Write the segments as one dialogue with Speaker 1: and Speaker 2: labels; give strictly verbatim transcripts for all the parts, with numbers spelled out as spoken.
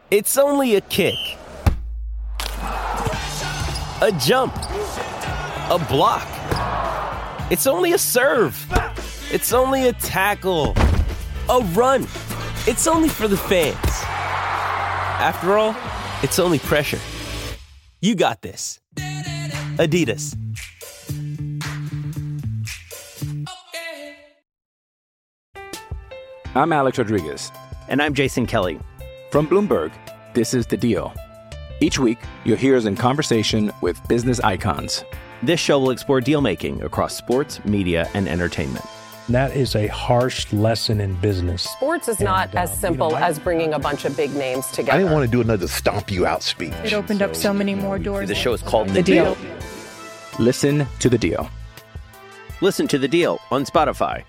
Speaker 1: It's only a kick, a jump, a block. It's only a serve. It's only a tackle, a run. It's only for the fans. After all, it's only pressure. You got this. Adidas.
Speaker 2: I'm Alex Rodriguez.
Speaker 1: And I'm Jason Kelly.
Speaker 2: From Bloomberg, this is The Deal. Each week, you'll hear us in conversation with business icons.
Speaker 1: This show will explore deal-making across sports, media, and entertainment.
Speaker 3: That is a harsh lesson in business.
Speaker 4: Sports is not and, uh, as simple you know, as bringing a bunch of big names together.
Speaker 5: I didn't want to do another stomp you out speech.
Speaker 6: It opened so, up so many more doors.
Speaker 1: The show is called The,
Speaker 6: the
Speaker 1: deal.
Speaker 6: deal.
Speaker 2: Listen to The Deal.
Speaker 1: Listen to The Deal on Spotify.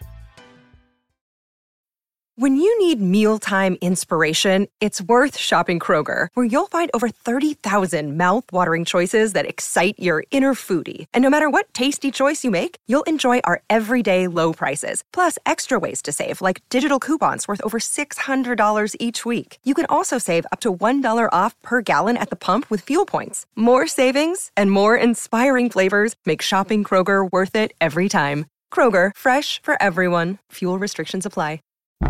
Speaker 7: When you need mealtime inspiration, it's worth shopping Kroger, where you'll find over thirty thousand mouth-watering choices that excite your inner foodie. And no matter what tasty choice you make, you'll enjoy our everyday low prices, plus extra ways to save, like digital coupons worth over six hundred dollars each week. You can also save up to one dollar off per gallon at the pump with fuel points. More savings and more inspiring flavors make shopping Kroger worth it every time. Kroger, fresh for everyone. Fuel restrictions apply.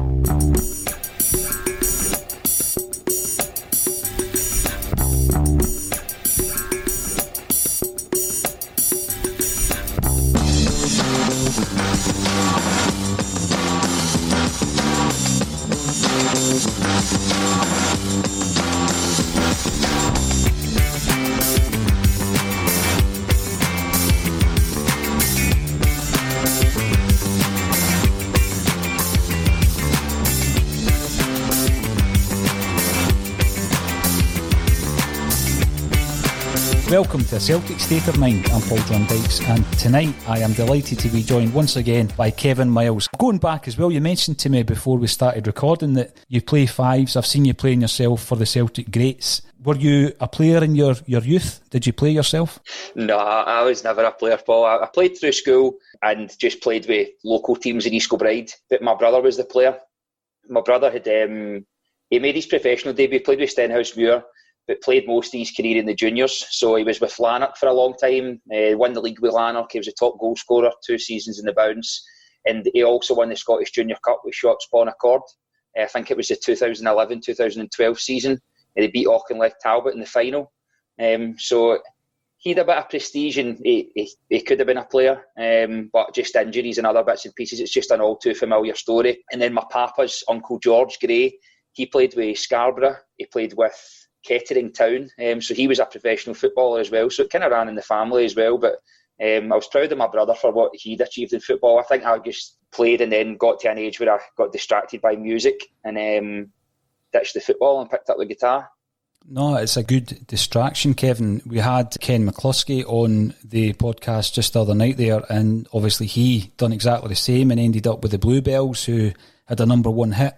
Speaker 8: Welcome to A Celtic State of Mind. I'm Paul John Dykes, and tonight I am delighted to be joined once again by Kevin Miles. Going back as well, you mentioned to me before we started recording that you play fives. I've seen you playing yourself for the Celtic Greats. Were you a player in your, your youth? Did you play yourself?
Speaker 9: No, I was never a player, Paul. I, I played through school and just played with local teams in East Kilbride. But my brother was the player. My brother had um, he made his professional debut, played with Stenhousemuir, but played most of his career in the juniors. So he was with Lanark for a long time, uh, won the league with Lanark. He was a top goal scorer, two seasons in the Bounce. And he also won the Scottish Junior Cup with Shotspon Accord. Uh, I think it was the two thousand eleven two thousand twelve season. And he beat Auchinleck Talbot in the final. Um, so he had a bit of prestige and he, he, he could have been a player, um, but just injuries and other bits and pieces. It's just an all too familiar story. And then my papa's uncle George Gray, he played with Scarborough. He played with Kettering Town, um, so he was a professional footballer as well, so it kind of ran in the family as well. But um, I was proud of my brother for what he'd achieved in football. I think I just played and then got to an age where I got distracted by music and um, ditched the football and picked up the guitar.
Speaker 8: No, it's a good distraction, Kevin. We had Ken McCluskey on the podcast just the other night there, and obviously he done exactly the same and ended up with the Bluebells, who had a number one hit.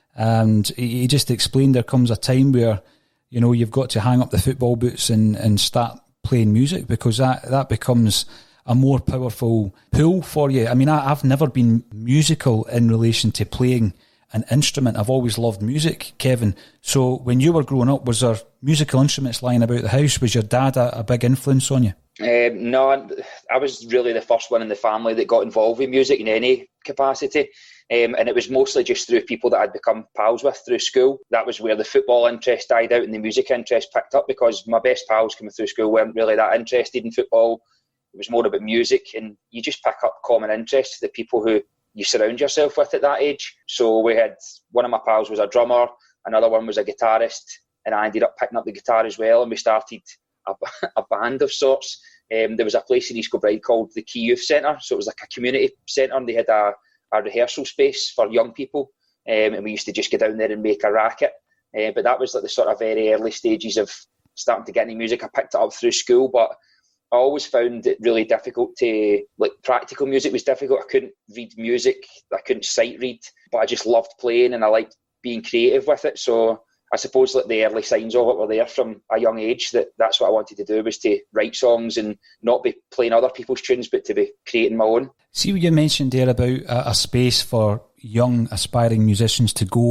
Speaker 8: And he just explained there comes a time where, you know, you've got to hang up the football boots and, and start playing music, because that, that becomes a more powerful pull for you. I mean, I, I've never been musical in relation to playing an instrument. I've always loved music, Kevin. So when you were growing up, was there musical instruments lying about the house? Was your dad a, a big influence on you?
Speaker 9: Um, no, I was really the first one in the family that got involved with music in any capacity. Um, and it was mostly just through people that I'd become pals with through school. That was where the football interest died out and the music interest picked up, because my best pals coming through school weren't really that interested in football. It was more about music, and you just pick up common interests, the people who you surround yourself with at that age. So we had, one of my pals was a drummer, another one was a guitarist, and I ended up picking up the guitar as well, and we started a, a band of sorts. Um, there was a place in East Kilbride called the Key Youth Centre, so it was like a community centre, and they had a a rehearsal space for young people, um, and we used to just go down there and make a racket. Uh, but that was like the sort of very early stages of starting to get into music. I picked it up through school, but I always found it really difficult to, like, practical music was difficult. I couldn't read music, I couldn't sight read, but I just loved playing and I liked being creative with it. So I suppose like the early signs of it were there from a young age, that that's what I wanted to do, was to write songs and not be playing other people's tunes, but to be creating my own.
Speaker 8: See what you mentioned there about a, a space for young aspiring musicians to go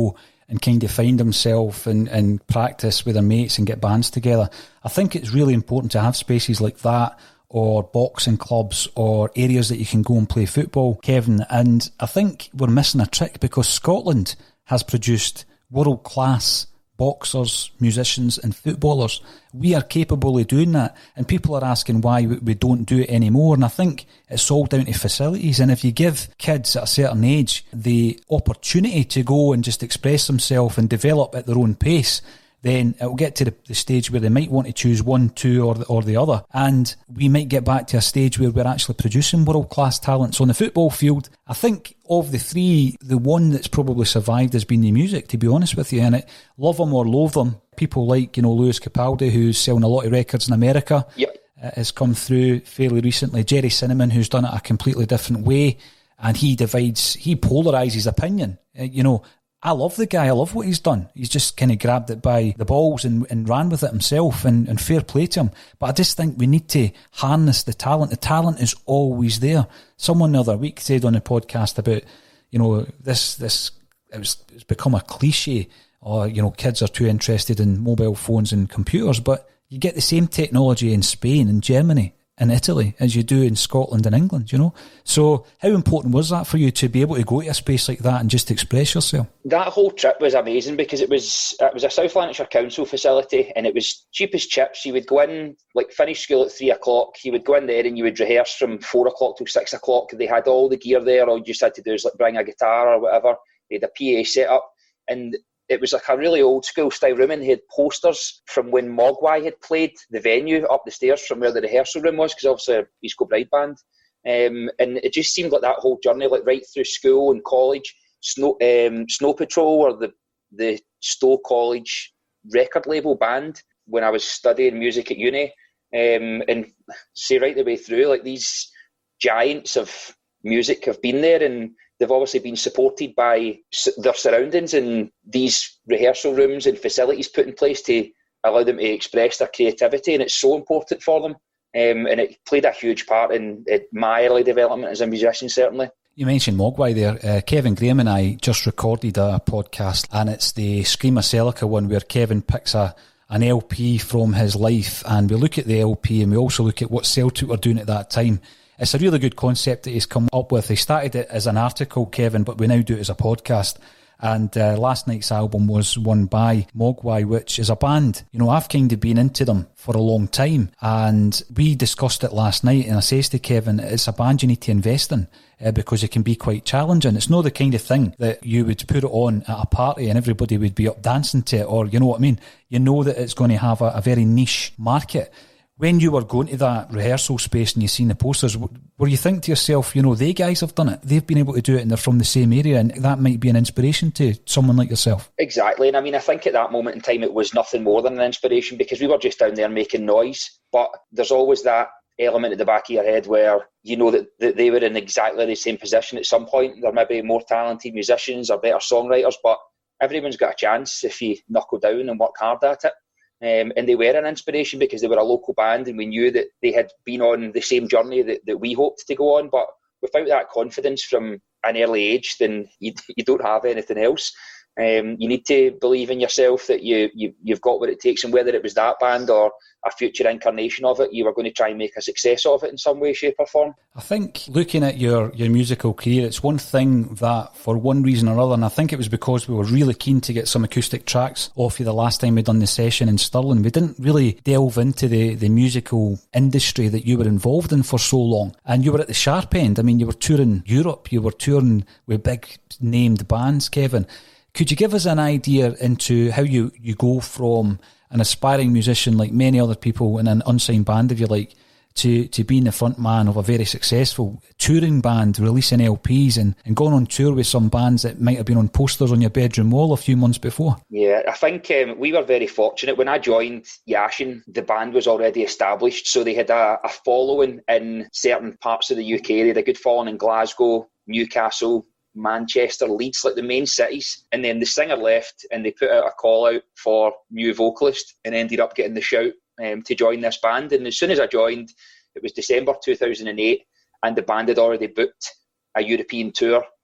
Speaker 8: and kind of find himself and, and practice with their mates and get bands together. I think it's really important to have spaces like that, or boxing clubs, or areas that you can go and play football, Kevin. And I think we're missing a trick, because Scotland has produced world-class boxers, musicians and footballers. We are capable of doing that, and people are asking why we don't do it anymore. And I think it's all down to facilities. And if you give kids at a certain age the opportunity to go and just express themselves and develop at their own pace, then it'll get to the, the stage where they might want to choose one, two or the, or the other. And we might get back to a stage where we're actually producing world-class talent. So on the football field, I think of the three, the one that's probably survived has been the music, to be honest with you. And it, love them or loathe them, people like, you know, Lewis Capaldi, who's selling a lot of records in America,
Speaker 9: yep.
Speaker 8: uh, has come through fairly recently. Jerry Cinnamon, who's done it a completely different way. And he divides, he polarises opinion. Uh, you know, I love the guy. I love what he's done. He's just kind of grabbed it by the balls and, and ran with it himself, and, and fair play to him. But I just think we need to harness the talent. The talent is always there. Someone the other week said on a podcast about, you know, this, this, it was, it's become a cliche, or, you know, kids are too interested in mobile phones and computers, but you get the same technology in Spain and Germany in Italy as you do in Scotland and England, you know. So how important was that for you to be able to go to a space like that and just express yourself?
Speaker 9: That whole trip was amazing, because it was it was a South Lanarkshire Council facility, and it was cheap as chips. You would go in, like finish school at three o'clock, you would go in there and you would rehearse from four o'clock till six o'clock. They had all the gear there. All you just had to do is like bring a guitar or whatever. They had a P A set up, and it was like a really old school style room, and they had posters from when Mogwai had played the venue up the stairs from where the rehearsal room was, because obviously a East Coast Bride band. Um, and it just seemed like that whole journey, like right through school and college, Snow, um, Snow Patrol, or the, the Stowe College record label band when I was studying music at uni. Um, and see, right the way through, like these giants of music have been there, and they've obviously been supported by their surroundings and these rehearsal rooms and facilities put in place to allow them to express their creativity, and it's so important for them. Um, and it played a huge part in, in my early development as a musician, certainly.
Speaker 8: You mentioned Mogwai there. Uh, Kevin Graham and I just recorded a podcast, and it's the Scream of Celica one, where Kevin picks a an L P from his life, and we look at the L P and we also look at what Celtic were doing at that time. It's a really good concept that he's come up with. He started it as an article, Kevin, but we now do it as a podcast. And uh, last night's album was one by Mogwai, which is a band, you know, I've kind of been into them for a long time. And we discussed it last night, and I says to Kevin, it's a band you need to invest in uh, because it can be quite challenging. It's not the kind of thing that you would put it on at a party and everybody would be up dancing to it, or, you know what I mean? You know that it's going to have a, a very niche market. When you were going to that rehearsal space and you seen the posters, were you thinking to yourself, you know, they guys have done it, they've been able to do it, and they're from the same area, and that might be an inspiration to someone like yourself? Exactly.
Speaker 9: And I mean, I think at that moment in time it was nothing more than an inspiration, because we were just down there making noise. But there's always that element at the back of your head where you know that, that they were in exactly the same position at some point. There may be more talented musicians or better songwriters, but everyone's got a chance if you knuckle down and work hard at it. Um, and they were an inspiration because they were a local band, and we knew that they had been on the same journey that, that we hoped to go on. But without that confidence from an early age, then you, you don't have anything else. Um, you need to believe in yourself that you, you, you've got what it takes, and whether it was that band or a future incarnation of it, you were going to try and make a success of it in some way, shape or form.
Speaker 8: I think looking at your, your musical career, it's one thing that for one reason or other, and I think it was because we were really keen to get some acoustic tracks off you the last time we'd done the session in Stirling, we didn't really delve into the, the musical industry that you were involved in for so long. And you were at the sharp end. I mean, you were touring Europe, you were touring with big named bands, Kevin. Could you give us an idea into how you, you go from an aspiring musician like many other people in an unsigned band, if you like, to, to being the front man of a very successful touring band, releasing L Ps and, and going on tour with some bands that might have been on posters on your bedroom wall a few months before?
Speaker 9: Yeah, I think um, we were very fortunate. When I joined Yashin, the band was already established, so they had a, a following in certain parts of the U K. They had a good following in Glasgow, Newcastle, Manchester, Leeds, like the main cities. And then the singer left and they put out a call out for new vocalist and ended up getting the shout um, to join this band. And as soon as I joined, it was December two thousand eight, and the band had already booked a European tour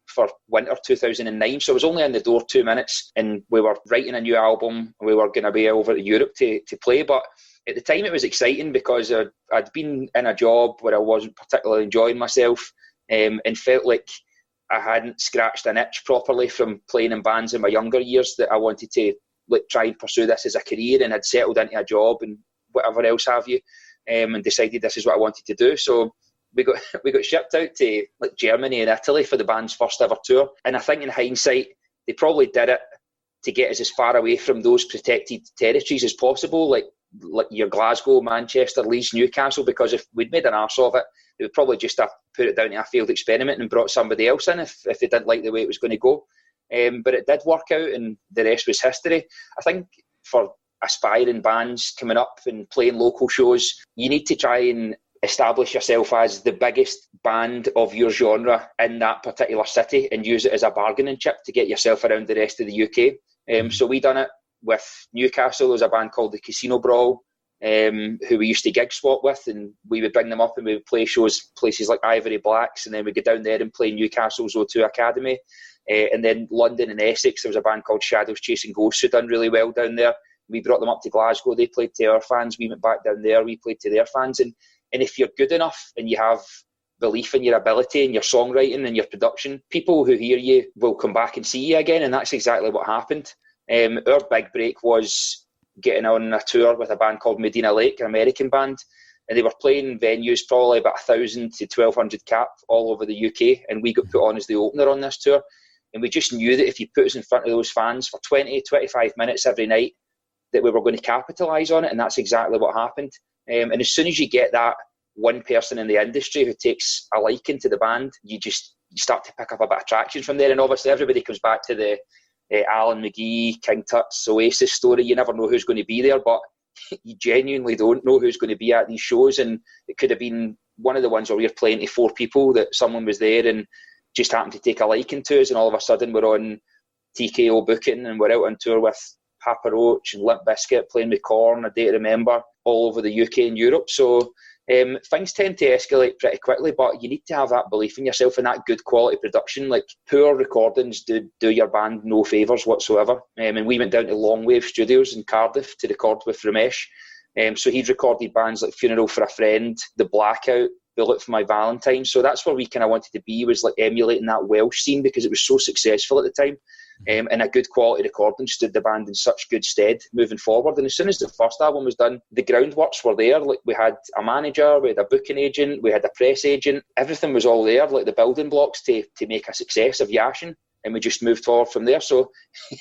Speaker 9: for winter two thousand nine. So I was only in the door two minutes and we were writing a new album. We were going to be over to Europe to, to play. But at the time it was exciting because I'd, I'd been in a job where I wasn't particularly enjoying myself, um, and felt like I hadn't scratched an itch properly from playing in bands in my younger years, that I wanted to like try and pursue this as a career, and had settled into a job and whatever else have you, um, and decided this is what I wanted to do. So we got we got shipped out to like Germany and Italy for the band's first ever tour. And I think in hindsight, they probably did it to get us as far away from those protected territories as possible, like like your Glasgow, Manchester, Leeds, Newcastle, because if we'd made an arse of it, they would probably just have put it down to a failed experiment and brought somebody else in if, if they didn't like the way it was going to go. Um, but it did work out, and the rest was history. I think for aspiring bands coming up and playing local shows, you need to try and establish yourself as the biggest band of your genre in that particular city and use it as a bargaining chip to get yourself around the rest of the U K. Um, so we done it with Newcastle. There was a band called the Casino Brawl, um, who we used to gig swap with, and we would bring them up and we would play shows places like Ivory Blacks, and then we'd go down there and play Newcastle's O two Academy. Uh, and then London and Essex, there was a band called Shadows Chasing Ghosts who done really well down there. We brought them up to Glasgow. They played to our fans. We went back down there. We played to their fans. And and if you're good enough and you have belief in your ability and your songwriting and your production, people who hear you will come back and see you again. And that's exactly what happened. Um, our big break was getting on a tour with a band called Medina Lake, an American band. And they were playing venues probably about one thousand to twelve hundred cap all over the U K. And we got put on as the opener on this tour. And we just knew that if you put us in front of those fans for twenty, twenty-five minutes every night, that we were going to capitalise on it. And that's exactly what happened. Um, and as soon as you get that one person in the industry who takes a liking to the band, you just you start to pick up a bit of traction from there. And obviously everybody comes back to the uh, Alan McGee, King Tut's, Oasis story. You never know who's going to be there, but you genuinely don't know who's going to be at these shows. And it could have been one of the ones where we were playing to four people, that someone was there and just happened to take a liking to us, and all of a sudden we're on T K O booking and we're out on tour with Papa Roach and Limp Bizkit, playing with Korn, A Day to Remember, all over the U K and Europe. So um, things tend to escalate pretty quickly, but you need to have that belief in yourself and that good quality production. Like, poor recordings do, do your band no favours whatsoever. Um, and we went down to Longwave Studios in Cardiff to record with Ramesh. Um, so he'd recorded bands like Funeral for a Friend, The Blackout, Bullet for My Valentine. So that's where we kind of wanted to be, was like emulating that Welsh scene, because it was so successful at the time. Um, and a good quality recording stood the band in such good stead moving forward. And as soon as the first album was done, the groundworks were there. Like, we had a manager, we had a booking agent, we had a press agent. Everything was all there, like the building blocks to, to make a success of Yashin. And we just moved forward from there. So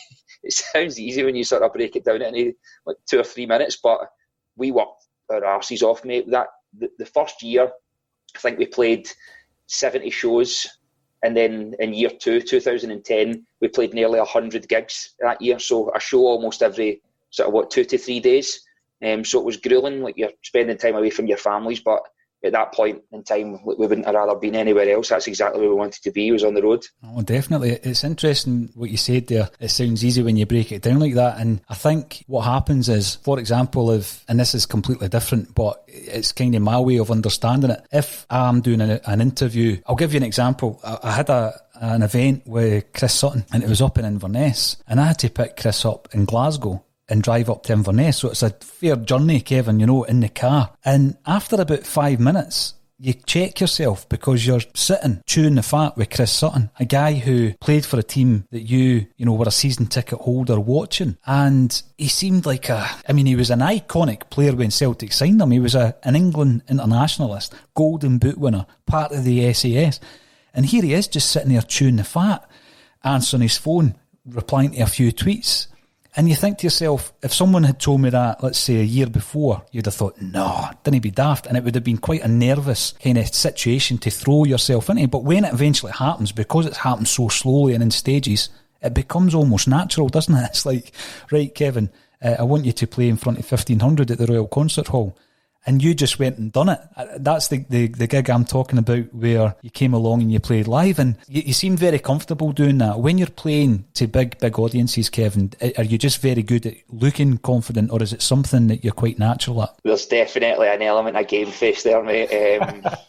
Speaker 9: it sounds easy when you sort of break it down into like two or three minutes, but we worked our arses off, mate. That the, the first year, I think we played seventy shows. And then in year two, two thousand ten, we played nearly one hundred gigs that year. So a show almost every sort of, what, two to three days. Um, so it was gruelling, like you're spending time away from your families. But at that point in time, we wouldn't have rather been anywhere else. That's exactly where we wanted to be, was on the road.
Speaker 8: Oh, definitely. It's interesting what you said there. It sounds easy when you break it down like that. And I think what happens is, for example, if, and this is completely different, but it's kind of my way of understanding it. If I'm doing an, an interview, I'll give you an example. I, I had a an event with Chris Sutton, and it was up in Inverness, and I had to pick Chris up in Glasgow and drive up to Inverness. So it's a fair journey, Kevin, you know, in the car. And after about five minutes, you check yourself, because you're sitting chewing the fat with Chris Sutton, a guy who played for a team that you, you know, were a season ticket holder watching. And he seemed like a, I mean, he was an iconic player when Celtic signed him. He was a, an England internationalist, golden boot winner, part of the S A S. And here he is, just sitting there chewing the fat, answering his phone, replying to a few tweets. And you think to yourself, if someone had told me that, let's say a year before, you'd have thought, no, didn't be daft. And it would have been quite a nervous kind of situation to throw yourself into. But when it eventually happens, because it's happened so slowly and in stages, it becomes almost natural, doesn't it? It's like, right, Kevin, uh, I want you to play in front of fifteen hundred at the Royal Concert Hall. And you just went and done it. That's the, the, the gig I'm talking about, where you came along and you played live, and you, you seem very comfortable doing that. When you're playing to big, big audiences, Kevin, are you just very good at looking confident, or is it something that you're quite natural at?
Speaker 9: There's definitely an element of game face there, mate. Um,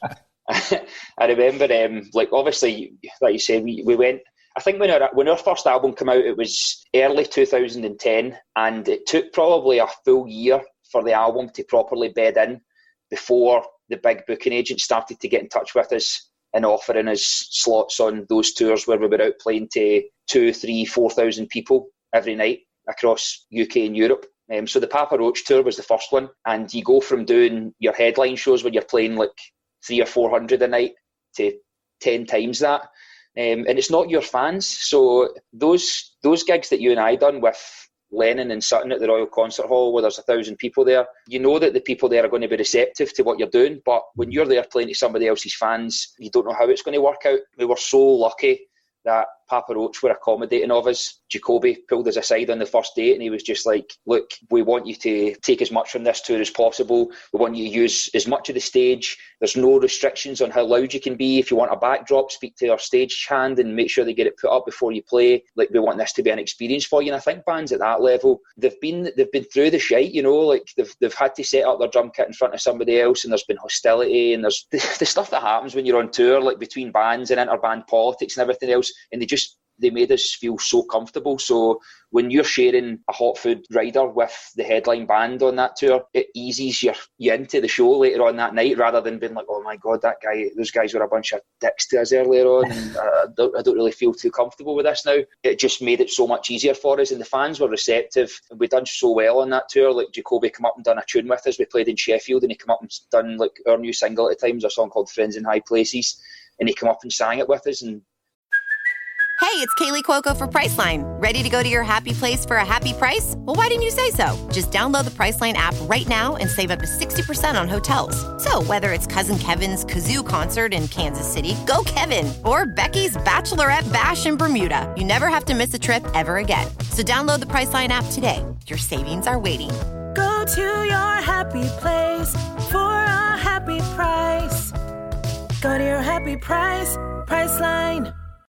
Speaker 9: I remember, um, like obviously, like you said, we, we went. I think when our when our first album came out, it was early two thousand ten, and it took probably a full year for the album to properly bed in before the big booking agents started to get in touch with us and offering us slots on those tours where we were out playing to two, three, four thousand people every night across U K and Europe. Um, so the Papa Roach tour was the first one, and you go from doing your headline shows when you're playing like three or four hundred a night to ten times that. Um, and it's not your fans. So those those gigs that you and I done with Lennon and Sutton at the Royal Concert Hall, where there's a thousand people there, you know that the people there are going to be receptive to what you're doing. But when you're there playing to somebody else's fans, you don't know how it's going to work out. We were so lucky that Papa Roach were accommodating of us. Jacoby pulled us aside on the first date and he was just like, look, we want you to take as much from this tour as possible. We want you to use as much of the stage. There's no restrictions on how loud you can be. If you want a backdrop, speak to our stage hand and make sure they get it put up before you play. Like, we want this to be an experience for you. And I think bands at that level, they've been they've been through the shite, you know, like they've they've had to set up their drum kit in front of somebody else, and there's been hostility, and there's the, the stuff that happens when you're on tour, like between bands and interband politics and everything else, and they just they made us feel so comfortable. So when you're sharing a hot food rider with the headline band on that tour, it eases your, you into the show later on that night, rather than being like, oh my God, that guy, those guys were a bunch of dicks to us earlier on, and I don't, I don't really feel too comfortable with this now. It just made it so much easier for us, and the fans were receptive. We done so well on that tour. Like, Jacoby come up and done a tune with us. We played in Sheffield, and he come up and done like our new single at the times, a song called Friends in High Places, and he come up and sang it with us. And
Speaker 10: hey, it's Kaylee Cuoco for Priceline. Ready to go to your happy place for a happy price? Well, why didn't you say so? Just download the Priceline app right now and save up to sixty percent on hotels. So whether it's Cousin Kevin's Kazoo Concert in Kansas City, go Kevin, or Becky's Bachelorette Bash in Bermuda, you never have to miss a trip ever again. So download the Priceline app today. Your savings are waiting.
Speaker 11: Go to your happy place for a happy price. Go to your happy price, Priceline.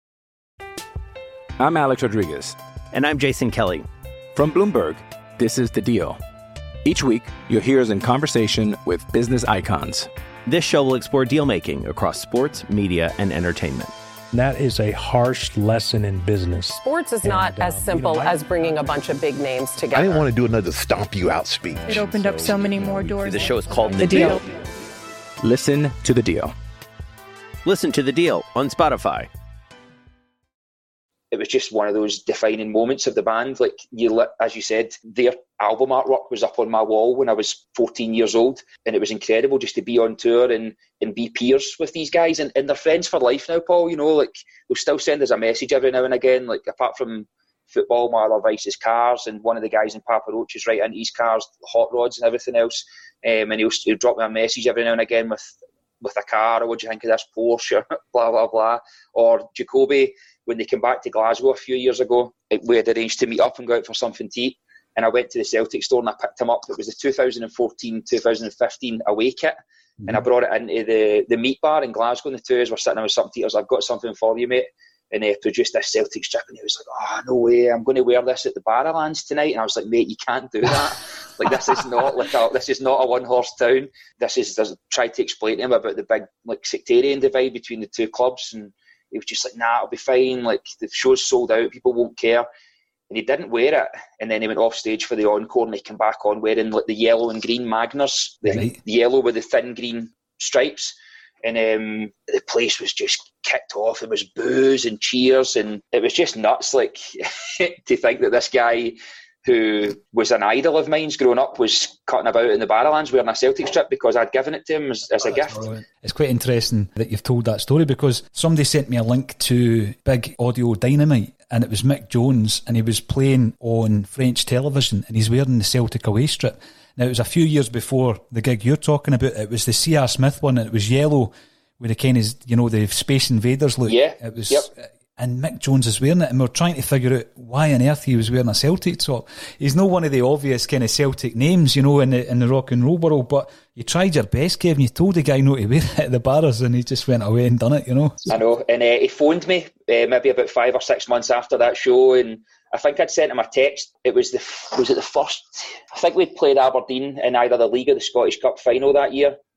Speaker 2: I'm Alex Rodriguez.
Speaker 1: And I'm Jason Kelly.
Speaker 2: From Bloomberg, this is The Deal. Each week, you'll hear us in conversation with business icons.
Speaker 1: This show will explore deal-making across sports, media, and entertainment.
Speaker 3: That is a harsh lesson in business.
Speaker 4: Sports is not and, uh, as simple you know, I, as bringing a bunch of big names together.
Speaker 5: I didn't want to do another stomp you out speech.
Speaker 6: It opened up so many more doors.
Speaker 1: The show is called The,
Speaker 6: the
Speaker 1: deal.
Speaker 6: deal.
Speaker 2: Listen to The Deal.
Speaker 1: Listen to The Deal on Spotify.
Speaker 9: It was just one of those defining moments of the band. Like, you, as you said, their album artwork was up on my wall when I was fourteen years old, and it was incredible just to be on tour and, and be peers with these guys, and, and they're friends for life now, Paul. You know, like, they'll still send us a message every now and again. Like, apart from football, my other vice is cars, and one of the guys in Papa Roach is right into his cars, hot rods and everything else. Um, and he'll, he'll drop me a message every now and again with with a car, or what do you think of this Porsche, blah blah blah. Or Jacoby, when they came back to Glasgow a few years ago, we had arranged to meet up and go out for something to eat. And I went to the Celtic store and I picked him up. It was the two thousand fourteen two thousand fifteen away kit. Mm-hmm. And I brought it into the, the meat bar in Glasgow, and the two of us were sitting there with something to eat. I was like, I've got something for you, mate. And he produced this Celtic strip, and he was like, oh, no way, I'm going to wear this at the Barrowlands tonight. And I was like, mate, you can't do that. Like, this is not like a, this is not a one-horse town. This is, there's, tried to explain to him about the big, like, sectarian divide between the two clubs, and he was just like, nah, it'll be fine. Like, the show's sold out, people won't care. And he didn't wear it. And then he went off stage for the encore, and he came back on wearing like the yellow and green Magners, the,
Speaker 8: right.
Speaker 9: the yellow with the thin green stripes. And um, the place was just kicked off. There was boos and cheers, and it was just nuts. Like, to think that this guy, who was an idol of mine growing up, was cutting about in the Barrowlands wearing a Celtic strip because I'd given it to him as, as a gift.
Speaker 8: Brilliant. It's quite interesting that you've told that story, because somebody sent me a link to Big Audio Dynamite, and it was Mick Jones, and he was playing on French television, and he's wearing the Celtic away strip. Now, it was a few years before the gig you're talking about. It was the C R Smith one, and it was yellow with the kind of, you know, the Space Invaders look.
Speaker 9: Yeah,
Speaker 8: it was,
Speaker 9: yep.
Speaker 8: And Mick Jones is wearing it, and we're trying to figure out why on earth he was wearing a Celtic top. He's not one of the obvious kind of Celtic names, you know, in the in the rock and roll world, but you tried your best, Kevin. You told the guy not to wear it at the Barras, and he just went away and done it, you know.
Speaker 9: I know, and uh, he phoned me uh, maybe about five or six months after that show, and I think I'd sent him a text. It was the was it the first? I think we'd played Aberdeen in either the League or the Scottish Cup final that year,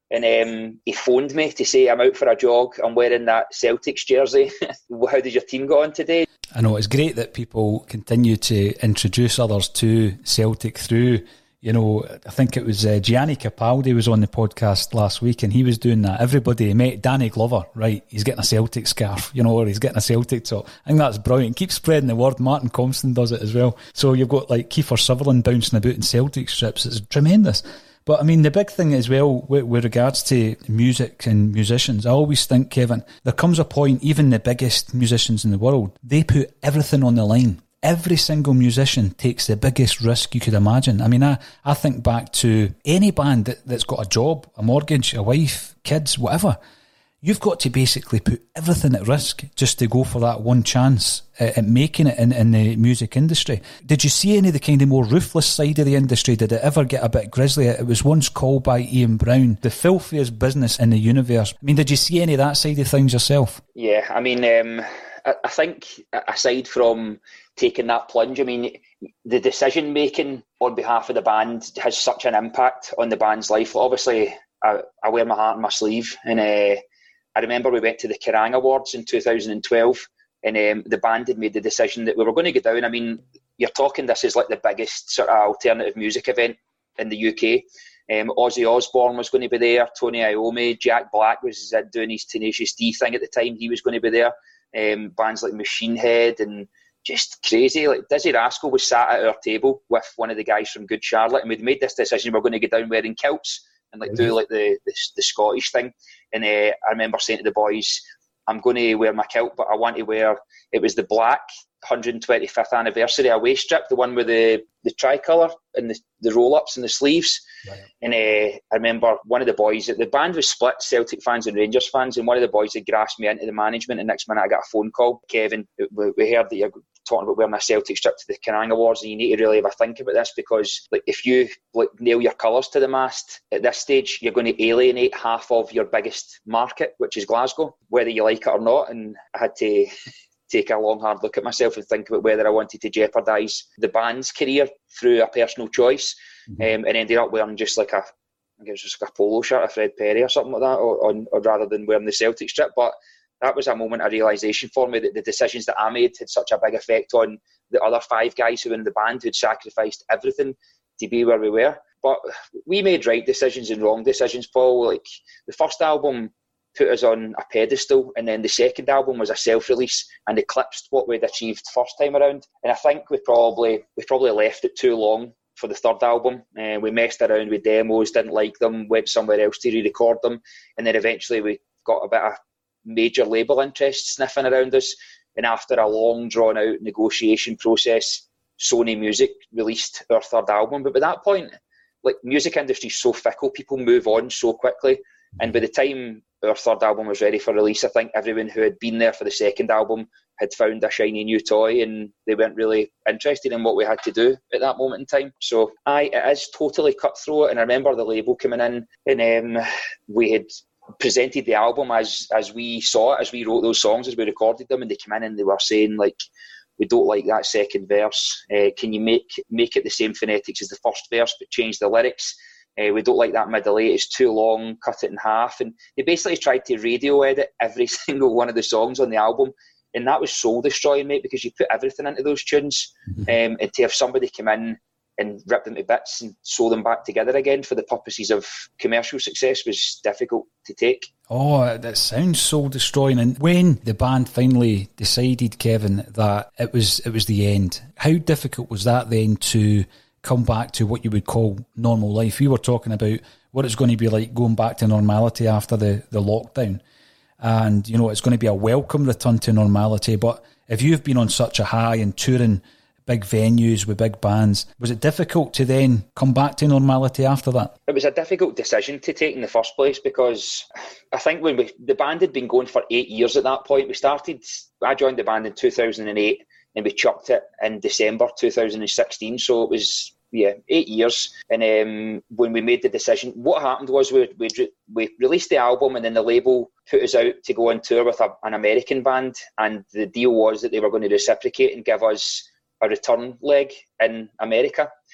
Speaker 9: And um, he phoned me to say, I'm out for a jog, I'm wearing that Celtics jersey. How did your team go on today?
Speaker 8: I know, it's great that people continue to introduce others to Celtic through, you know, I think it was uh, Gianni Capaldi was on the podcast last week and he was doing that. Everybody, mate, Danny Glover, right, he's getting a Celtic scarf, you know, or he's getting a Celtic top. I think that's brilliant. Keep spreading the word. Martin Compston does it as well. So you've got like Kiefer Sutherland bouncing about in Celtic strips. It's tremendous. But I mean, the big thing as well with, with regards to music and musicians, I always think, Kevin, there comes a point, even the biggest musicians in the world, they put everything on the line. Every single musician takes the biggest risk you could imagine. I mean, I, I think back to any band that, that's got a job, a mortgage, a wife, kids, whatever. You've got to basically put everything at risk just to go for that one chance at, at making it in, in the music industry. Did you see any of the kind of more ruthless side of the industry? Did it ever get a bit grisly? It was once called by Ian Brown the filthiest business in the universe. I mean, did you see any of that side of things yourself?
Speaker 9: Yeah, I mean, um, I, I think aside from taking that plunge, I mean, the decision making on behalf of the band has such an impact on the band's life. Obviously, I, I wear my heart on my sleeve, and uh, I remember we went to the Kerrang Awards in two thousand twelve, and um, the band had made the decision that we were going to go down. I mean, you're talking, this is like the biggest sort of alternative music event in the U K. Um, Ozzy Osbourne was going to be there, Tony Iommi, Jack Black was doing his Tenacious D thing at the time, he was going to be there. Um, bands like Machine Head and just crazy. Like Dizzy Rascal was sat at our table with one of the guys from Good Charlotte, and we'd made this decision we're going to go down wearing kilts and like do like the the, the Scottish thing. And uh, I remember saying to the boys, I'm going to wear my kilt, but I want to wear, it was the black one hundred twenty-fifth anniversary away strip, the one with the, the tricolour and the, the roll-ups and the sleeves. Right. And uh, I remember one of the boys, the band was split, Celtic fans and Rangers fans, and one of the boys had grasped me into the management, and next minute I got a phone call. Kevin, we, we heard that you're talking about wearing a Celtic strip to the Kerrang Awards, and you need to really have a think about this, because like if you like nail your colours to the mast at this stage, you're going to alienate half of your biggest market, which is Glasgow, whether you like it or not. And I had to take a long hard look at myself and think about whether I wanted to jeopardise the band's career through a personal choice. Mm-hmm. um, and ended up wearing just like a I guess just like a polo shirt of Fred Perry or something like that, or, or, or rather than wearing the Celtic strip. But that was a moment of realisation for me that the decisions that I made had such a big effect on the other five guys who were in the band who'd sacrificed everything to be where we were. But we made right decisions and wrong decisions, Paul. Like the first album put us on a pedestal, and then the second album was a self-release and eclipsed what we'd achieved first time around. And I think we probably we probably left it too long for the third album. Uh, we messed around with demos, didn't like them, went somewhere else to re-record them, and then eventually we got a bit of major label interest sniffing around us. And after a long drawn-out negotiation process, Sony Music released our third album. But by that point, like, music industry's so fickle, people move on so quickly, and by the time our third album was ready for release, I think everyone who had been there for the second album had found a shiny new toy, and they weren't really interested in what we had to do at that moment in time. So aye, it is totally cutthroat. And I remember the label coming in, and um, we had presented the album as as we saw it, as we wrote those songs, as we recorded them, and they came in and they were saying, like, we don't like that second verse. Uh, can you make make it the same phonetics as the first verse but change the lyrics? Uh, we don't like that middle eight, it's too long, cut it in half. And they basically tried to radio edit every single one of the songs on the album. And that was soul destroying, mate, because you put everything into those tunes. Mm-hmm. Um, and to have somebody come in and rip them to bits and sew them back together again for the purposes of commercial success was difficult to take.
Speaker 8: Oh, that sounds soul destroying. And when the band finally decided, Kevin, that it was it was the end, how difficult was that then to come back to what you would call normal life? We were talking about what it's going to be like going back to normality after the, the lockdown. And, you know, it's going to be a welcome return to normality. But if you've been on such a high and touring big venues with big bands, was it difficult to then come back to normality after that?
Speaker 9: It was a difficult decision to take in the first place, because I think when we, the band had been going for eight years at that point. We started, I joined the band in two thousand eight and we chucked it in December two thousand sixteen. So it was, yeah, eight years. And um, when we made the decision, what happened was we, we we released the album, and then the label put us out to go on tour with a, an American band. And the deal was that they were going to reciprocate and give us a return leg in America.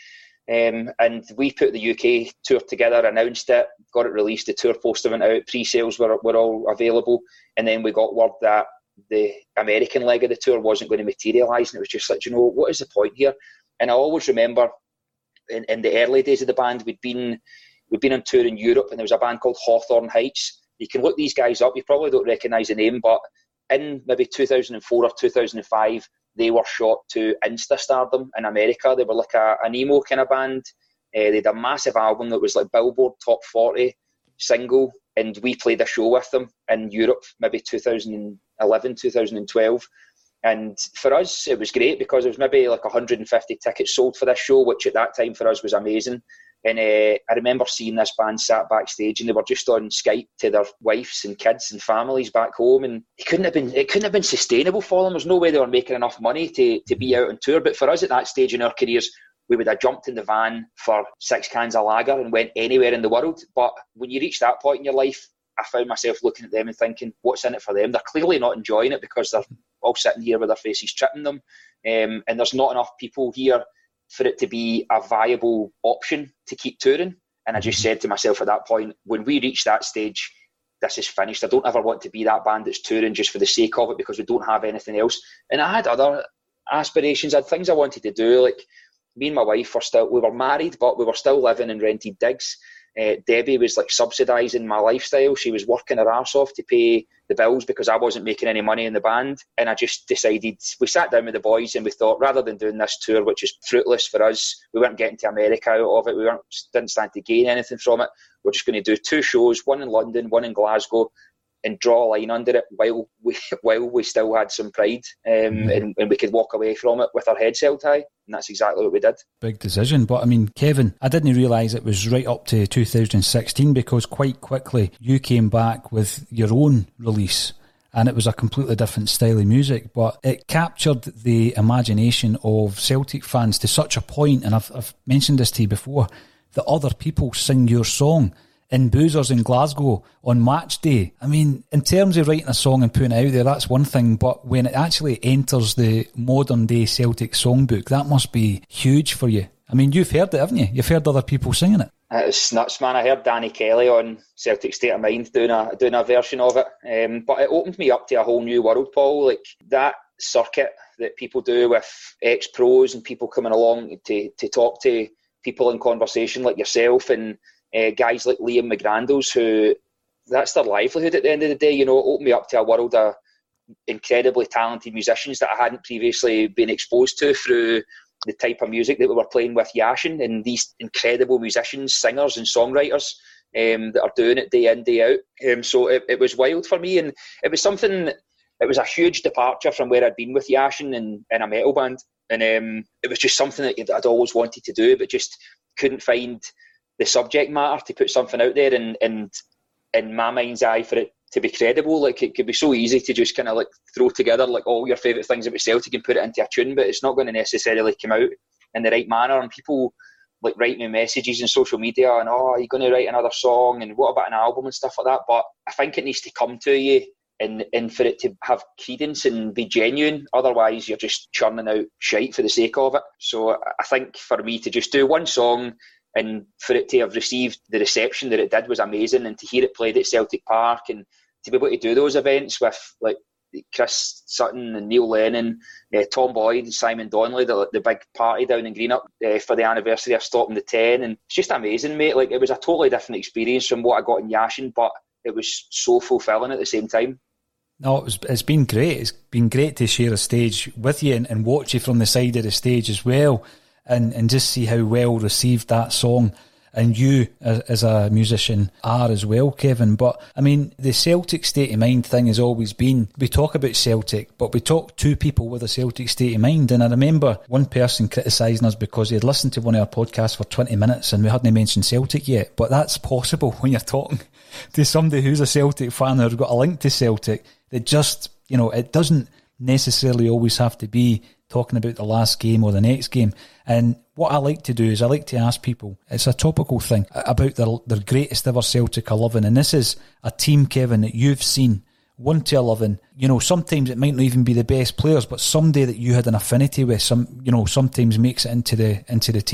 Speaker 9: Um, and we put the U K tour together, announced it, got it released, the tour poster went out, pre-sales were, were all available, and then we got word that the American leg of the tour wasn't going to materialise, and it was just like, you know, what is the point here? And I always remember in, in the early days of the band, we'd been we'd been on tour in Europe, and there was a band called Hawthorne Heights. You can look these guys up, you probably don't recognise the name, but in maybe two thousand four or two thousand five, they were shot to Insta stardom in America. They were like a, an emo kind of band. Uh, they had a massive album that was like Billboard Top forty single, and we played a show with them in Europe, maybe two thousand eleven, two thousand twelve. And for us, it was great because there was maybe like one hundred fifty tickets sold for this show, which at that time for us was amazing. And uh, I remember seeing this band sat backstage, and they were just on Skype to their wives and kids and families back home, and it couldn't have been it couldn't have been sustainable for them. There's no way they were making enough money to to be out on tour. But for us at that stage in our careers, we would have jumped in the van for six cans of lager and went anywhere in the world. But when you reach that point in your life, I found myself looking at them and thinking, what's in it for them? They're clearly not enjoying it because they're all sitting here with their faces tripping them, um, and there's not enough people here for it to be a viable option to keep touring. And I just said to myself at that point, when we reach that stage, this is finished. I don't ever want to be that band that's touring just for the sake of it because we don't have anything else. And I had other aspirations, I had things I wanted to do. Like, me and my wife were still, we were married, but we were still living in rented digs. Uh, Debbie was like subsidising my lifestyle. She was working her arse off to pay the bills because I wasn't making any money in the band. And I just decided, we sat down with the boys and we thought, rather than doing this tour, which is fruitless for us, we weren't getting to America out of it, we weren't didn't stand to gain anything from it. We're just going to do two shows, one in London, one in Glasgow, and draw a line under it while we while we still had some pride, um, mm. and, and we could walk away from it with our heads held high. And that's exactly what we did.
Speaker 8: Big decision. But I mean, Kevin, I didn't realise it was right up to two thousand sixteen, because quite quickly you came back with your own release, and it was a completely different style of music, but it captured the imagination of Celtic fans to such a point, and I've, I've mentioned this to you before, that other people sing your song in Boozers in Glasgow on match day. I mean, in terms of writing a song and putting it out there, that's one thing, but when it actually enters the modern day Celtic songbook, that must be huge for you. I mean, you've heard it, haven't you? You've heard other people singing it.
Speaker 9: It's nuts, man. I heard Danny Kelly on Celtic State of Mind doing a doing a version of it, um, but it opened me up to a whole new world, Paul. Like, that circuit that people do with ex-pros and people coming along to, to talk to people in conversation like yourself, and Uh, guys like Liam McGrandles, who that's their livelihood at the end of the day. You know, it opened me up to a world of incredibly talented musicians that I hadn't previously been exposed to through the type of music that we were playing with Yashin, and these incredible musicians, singers and songwriters um, that are doing it day in, day out. Um, so it, it was wild for me, and it was something, it was a huge departure from where I'd been with Yashin and in a metal band. And um, it was just something that I'd always wanted to do, but just couldn't find the subject matter to put something out there, and, and in my mind's eye, for it to be credible. Like, it could be so easy to just kind of like throw together like all your favourite things about Celtic and put it into a tune, but it's not going to necessarily come out in the right manner. And people like write me messages on social media and, oh, are you going to write another song, and what about an album and stuff like that? But I think it needs to come to you, and, and for it to have credence and be genuine. Otherwise you're just churning out shite for the sake of it. So I think for me to just do one song, and for it to have received the reception that it did, was amazing. And to hear it played at Celtic Park, and to be able to do those events with like Chris Sutton and Neil Lennon, uh, Tom Boyd and Simon Donnelly, the, the big party down in Greenup uh, for the anniversary of Stopping the Ten, and it's just amazing, mate. Like, it was a totally different experience from what I got in Yashin, but it was so fulfilling at the same time.
Speaker 8: No, it was, it's been great. It's been great to share a stage with you and, and watch you from the side of the stage as well. And, and just see how well received that song and you as, as a musician are as well, Kevin. But I mean, the Celtic state of mind thing has always been, we talk about Celtic, but we talk to people with a Celtic state of mind. And I remember one person criticising us because he had listened to one of our podcasts for twenty minutes and we hadn't mentioned Celtic yet. But that's possible when you're talking to somebody who's a Celtic fan or got a link to Celtic. That just, you know, it doesn't necessarily always have to be talking about the last game or the next game. And what I like to do is I like to ask people, it's a topical thing, about their, their greatest ever Celtic eleven. And this is a team, Kevin, that you've seen one to eleven. You know, sometimes it might not even be the best players, but somebody that you had an affinity with, some, you know, sometimes makes it into the into the team.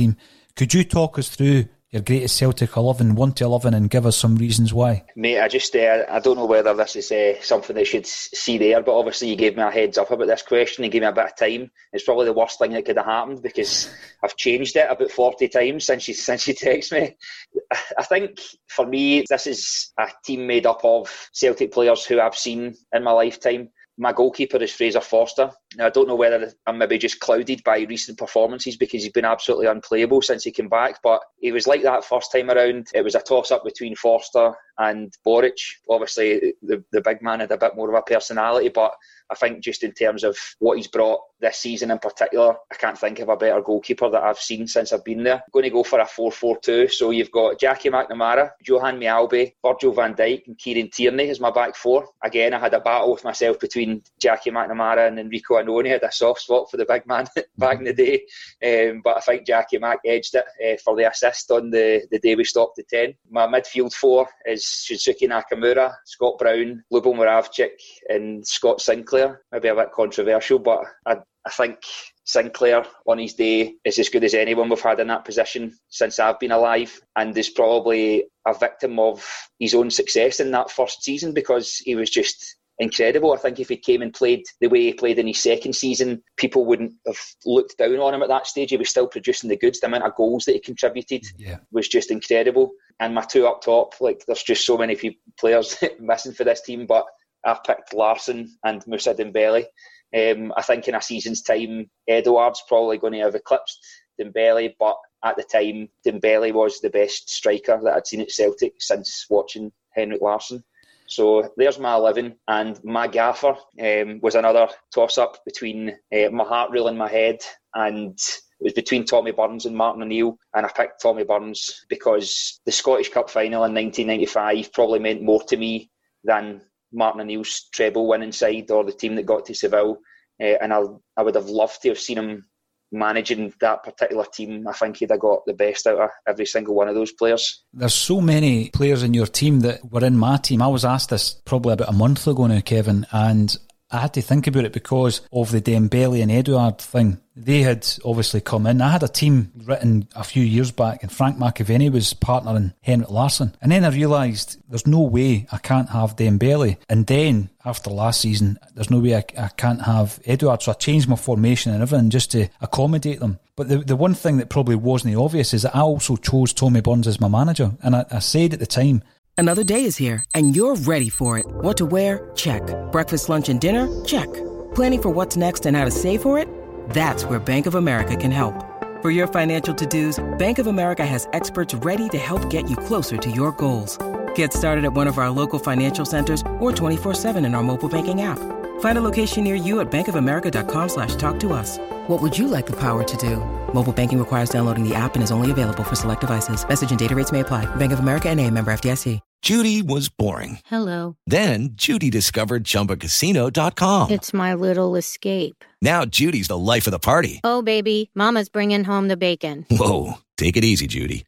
Speaker 8: Could you talk us through your greatest Celtic eleven, one to eleven, and give us some reasons why?
Speaker 9: Mate, I just, uh, I don't know whether this is uh, something they should see there, but obviously you gave me a heads up about this question and gave me a bit of time. It's probably the worst thing that could have happened because I've changed it about forty times since you, since you text me. I think for me, this is a team made up of Celtic players who I've seen in my lifetime. My goalkeeper is Fraser Forster. Now, I don't know whether I'm maybe just clouded by recent performances because he's been absolutely unplayable since he came back, but he was like that first time around. It was a toss-up between Forster and Boric. Obviously, the, the big man had a bit more of a personality, but I think just in terms of what he's brought this season in particular, I can't think of a better goalkeeper that I've seen since I've been there. I'm going to go for a four four two. So you've got Jackie McNamara, Johan Mialbi, Virgil van Dijk and Kieran Tierney as my back four. Again, I had a battle with myself between Jackie McNamara and Enrico Annoni. I had a soft spot for the big man back in the day. Um, but I think Jackie Mac edged it uh, for the assist on the, the day we stopped at ten. My midfield four is Shusuke Nakamura, Scott Brown, Lubo Moravchik and Scott Sinclair. Maybe a bit controversial, but I, I think Sinclair on his day is as good as anyone we've had in that position since I've been alive, and is probably a victim of his own success in that first season because he was just incredible. I think if he came and played the way he played in his second season, people wouldn't have looked down on him at that stage. He was still producing the goods. The amount of goals that he contributed yeah. was just incredible. And my two up top, like there's just so many people, players missing for this team, but I've picked Larsson and Moussa Dembele. Um, I think in a season's time, Edouard's probably going to have eclipsed Dembele, but at the time, Dembele was the best striker that I'd seen at Celtic since watching Henrik Larsson. So there's my eleven, and my gaffer um, was another toss-up between uh, my heart rule in my head, and it was between Tommy Burns and Martin O'Neill, and I picked Tommy Burns because the Scottish Cup final in nineteen ninety-five probably meant more to me than Martin O'Neill's treble winning side or the team that got to Seville, uh, and I, I would have loved to have seen him managing that particular team. I think he'd have got the best out of every single one of those players.
Speaker 8: There's so many players in your team that were in my team. I was asked this probably about a month ago now, Kevin, and I had to think about it because of the Dembele and Edouard thing. They had obviously come in. I had a team written a few years back and Frank McAvenny was partnering Henrik Larsson. And then I realised there's no way I can't have Dembele. And then after last season, there's no way I, I can't have Edouard. So I changed my formation and everything just to accommodate them. But the, the one thing that probably wasn't obvious is that I also chose Tommy Burns as my manager. And I, I said at the time,
Speaker 12: another day is here and you're ready for it. What to wear? Check. Breakfast, lunch, and dinner? Check. Planning for what's next and how to save for it? That's where Bank of America can help. For your financial to-dos, Bank of America has experts ready to help get you closer to your goals. Get started at one of our local financial centers or twenty-four seven in our mobile banking app. Find a location near you at bankofamerica.com slash talk to us. What would you like the power to do? Mobile banking requires downloading the app and is only available for select devices. Message and data rates may apply. Bank of America N A, member F D I C.
Speaker 13: Judy was boring.
Speaker 14: Hello.
Speaker 13: Then Judy discovered Chumba Casino dot com.
Speaker 14: It's my little escape.
Speaker 13: Now Judy's the life of the party.
Speaker 14: Oh, baby, mama's bringing home the bacon.
Speaker 13: Whoa, take it easy, Judy.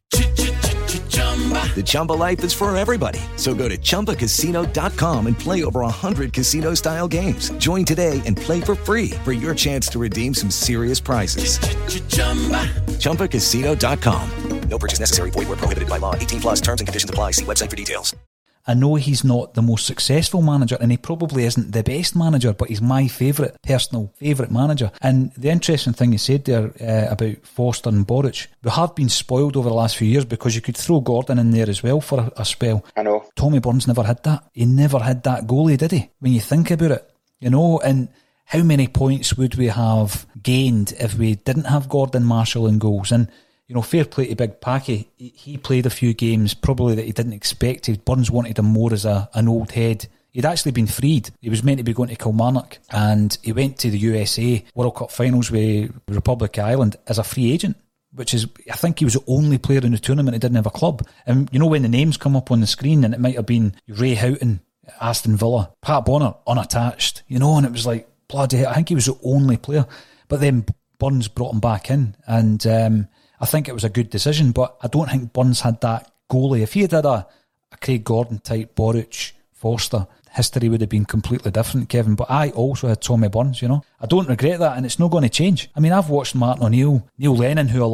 Speaker 13: The Chumba life is for everybody. So go to Chumba Casino dot com and play over one hundred casino-style games. Join today and play for free for your chance to redeem some serious prizes. Chumba Casino dot com. No purchase necessary. Void where prohibited by law. eighteen plus terms and conditions apply. See website for details.
Speaker 8: I know he's not the most successful manager and he probably isn't the best manager, but he's my favourite, personal favourite manager. And the interesting thing you said there uh, about Forster and Boric, we have been spoiled over the last few years because you could throw Gordon in there as well for a, a spell.
Speaker 9: I know.
Speaker 8: Tommy Burns never had that. He never had that goalie, did he? When you think about it, you know, and how many points would we have gained if we didn't have Gordon Marshall in goals? And you know, fair play to Big Packy. He played a few games probably that he didn't expect. Burns wanted him more as a an old head. He'd actually been freed. He was meant to be going to Kilmarnock and he went to the U S A World Cup finals with Republic of Ireland as a free agent, which is, I think he was the only player in the tournament who didn't have a club. And you know, when the names come up on the screen and it might have been Ray Houghton, Aston Villa, Pat Bonner, unattached, you know, and it was like, bloody hell, I think he was the only player. But then Burns brought him back in and um, I think it was a good decision, but I don't think Burns had that goalie. If he had had a, a Craig Gordon type, Boric, Forster, history would have been completely different, Kevin. But I also had Tommy Burns, you know. I don't regret that and it's not going to change. I mean, I've watched Martin O'Neill, Neil Lennon, who I love,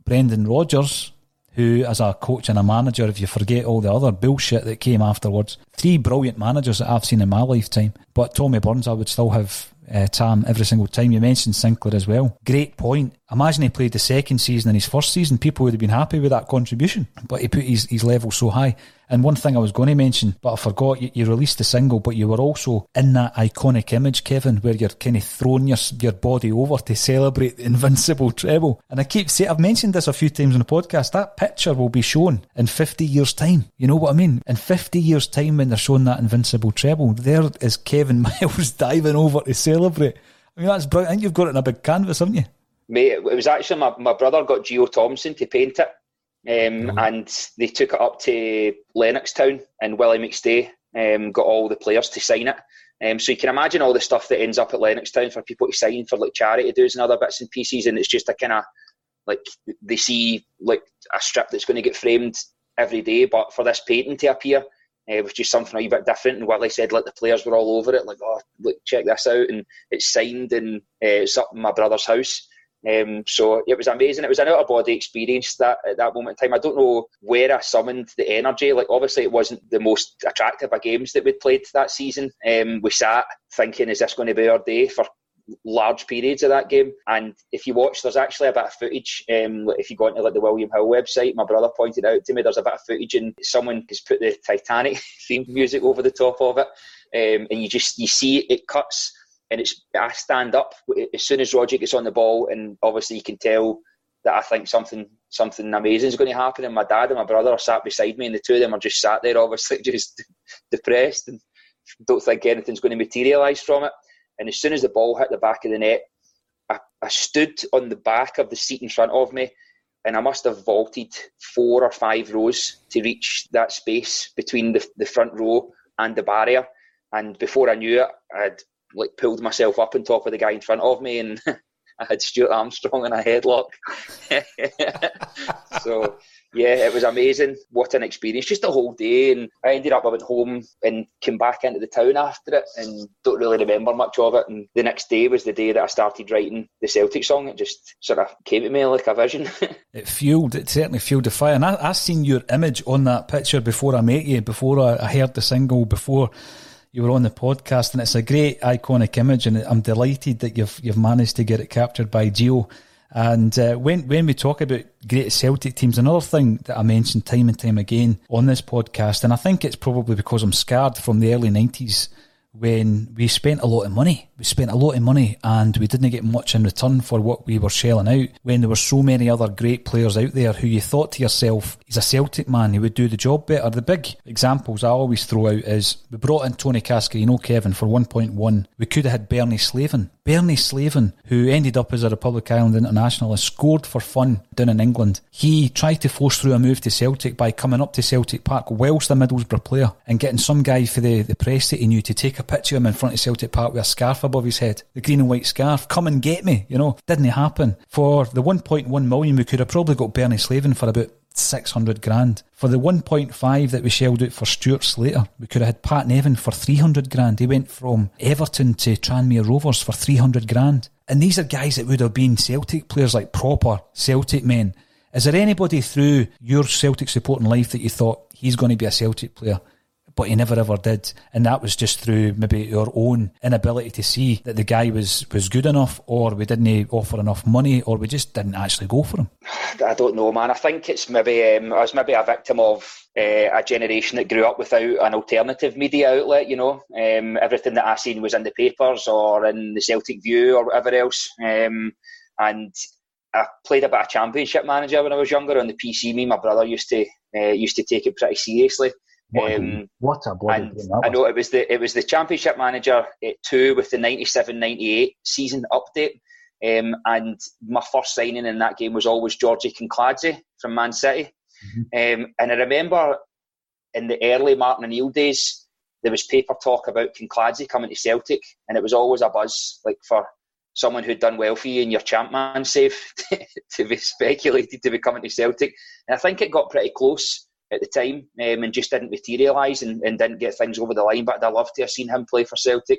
Speaker 8: Brendan Rodgers, who, as a coach and a manager, if you forget all the other bullshit that came afterwards, three brilliant managers that I've seen in my lifetime. But Tommy Burns, I would still have uh, Tam every single time. You mentioned Sinclair as well. Great point. Imagine he played the second season and his first season. People would have been happy with that contribution. But he put his, his level so high. And one thing I was going to mention, but I forgot, you, you released the single, but you were also in that iconic image, Kevin, where you're kind of throwing your, your body over to celebrate the invincible treble. And I keep saying, I've mentioned this a few times on the podcast, that picture will be shown in fifty years' time. You know what I mean? In fifty years' time, when they're showing that invincible treble, there is Kevin Miles diving over to celebrate. I mean, that's brilliant. I think you've got it on a big canvas, haven't you?
Speaker 9: Mate, it was actually my, my brother got Gio Thompson to paint it. Um, mm. And they took it up to Lennoxtown, and Willie McStay um, got all the players to sign it. Um, so you can imagine all the stuff that ends up at Lennoxtown for people to sign for like charity dues and other bits and pieces. And it's just a kind of like they see like a strip that's going to get framed every day, but for this painting to appear, uh, it was just something a wee bit different. And Willie said, like, the players were all over it, like, oh, look, check this out. And it's signed, and uh, it's up in my brother's house. Um, so it was amazing. It was an out-of-body experience that at that moment in time. I don't know where I summoned the energy. Like, obviously it wasn't the most attractive of games that we'd played that season. Um, we sat thinking, is this going to be our day for large periods of that game? And if you watch, there's actually a bit of footage. Um, if you go into like the William Hill website, my brother pointed out to me, there's a bit of footage, and someone has put the Titanic theme music over the top of it. Um, and you just, you see it cuts. And it's, I stand up as soon as Roger gets on the ball, and obviously you can tell that I think something something amazing is going to happen. And my dad and my brother are sat beside me, and the two of them are just sat there, obviously just depressed, and don't think anything's going to materialise from it. And as soon as the ball hit the back of the net, I, I stood on the back of the seat in front of me, and I must have vaulted four or five rows to reach that space between the, the front row and the barrier. And before I knew it, I'd like pulled myself up on top of the guy in front of me, and I had Stuart Armstrong in a headlock. So yeah, it was amazing. What an experience, just the whole day. And I ended up, I went home and came back into the town after it, and don't really remember much of it. And the next day was the day that I started writing the Celtic song. It just sort of came to me like a vision.
Speaker 8: It fueled, it certainly fueled the fire. And I, I seen your image on that picture before I met you, before I, I heard the single, before you were on the podcast, and it's a great iconic image, and I'm delighted that you've you've managed to get it captured by Gio. And uh, when when we talk about great Celtic teams, another thing that I mentioned time and time again on this podcast, and I think it's probably because I'm scarred from the early nineties, when we spent a lot of money. We spent a lot of money and we didn't get much in return for what we were shelling out, when there were so many other great players out there who you thought to yourself, he's a Celtic man, he would do the job better. The big examples I always throw out is, we brought in Tony Cascarino, Kevin, for one point one. We could have had Bernie Slavin. Bernie Slavin, who ended up as a Republic Island international, has scored for fun down in England. He tried to force through a move to Celtic by coming up to Celtic Park whilst a Middlesbrough player, and getting some guy for the, the press that he knew to take a picture of him in front of Celtic Park with a scarf above his head, the green and white scarf. Come and get me, you know. Didn't happen. For the one point one million, we could have probably got Bernie Slavin for about six hundred grand. For the one point five that we shelled out for Stuart Slater, we could have had Pat Nevin for three hundred grand. He went from Everton to Tranmere Rovers for three hundred grand. And these are guys that would have been Celtic players, like proper Celtic men. Is there anybody through your Celtic supporting life that you thought, he's going to be a Celtic player, but he never ever did? And that was just through maybe our own inability to see that the guy was, was good enough, or we didn't offer enough money, or we just didn't actually go for him.
Speaker 9: I don't know, man. I think it's maybe um, I was maybe a victim of uh, a generation that grew up without an alternative media outlet, you know. Um, everything that I seen was in the papers or in the Celtic View or whatever else. Um, and I played a bit of Championship Manager when I was younger on the P C. Me and my brother used to uh, used to take it pretty seriously.
Speaker 15: What a,
Speaker 9: um,
Speaker 15: what a bloody game that was.
Speaker 9: I know it was the it was the Championship Manager two with the ninety-seven ninety-eight season update, um, and my first signing in that game was always Georgie Kinkladze from Man City. Mm-hmm. Um, and I remember in the early Martin O'Neill days, there was paper talk about Kinkladze coming to Celtic, and it was always a buzz, like for someone who'd done well for you in your Champman save to be speculated to be coming to Celtic. And I think it got pretty close at the time, um, and just didn't materialise and, and didn't get things over the line. But I'd love to have seen him play for Celtic.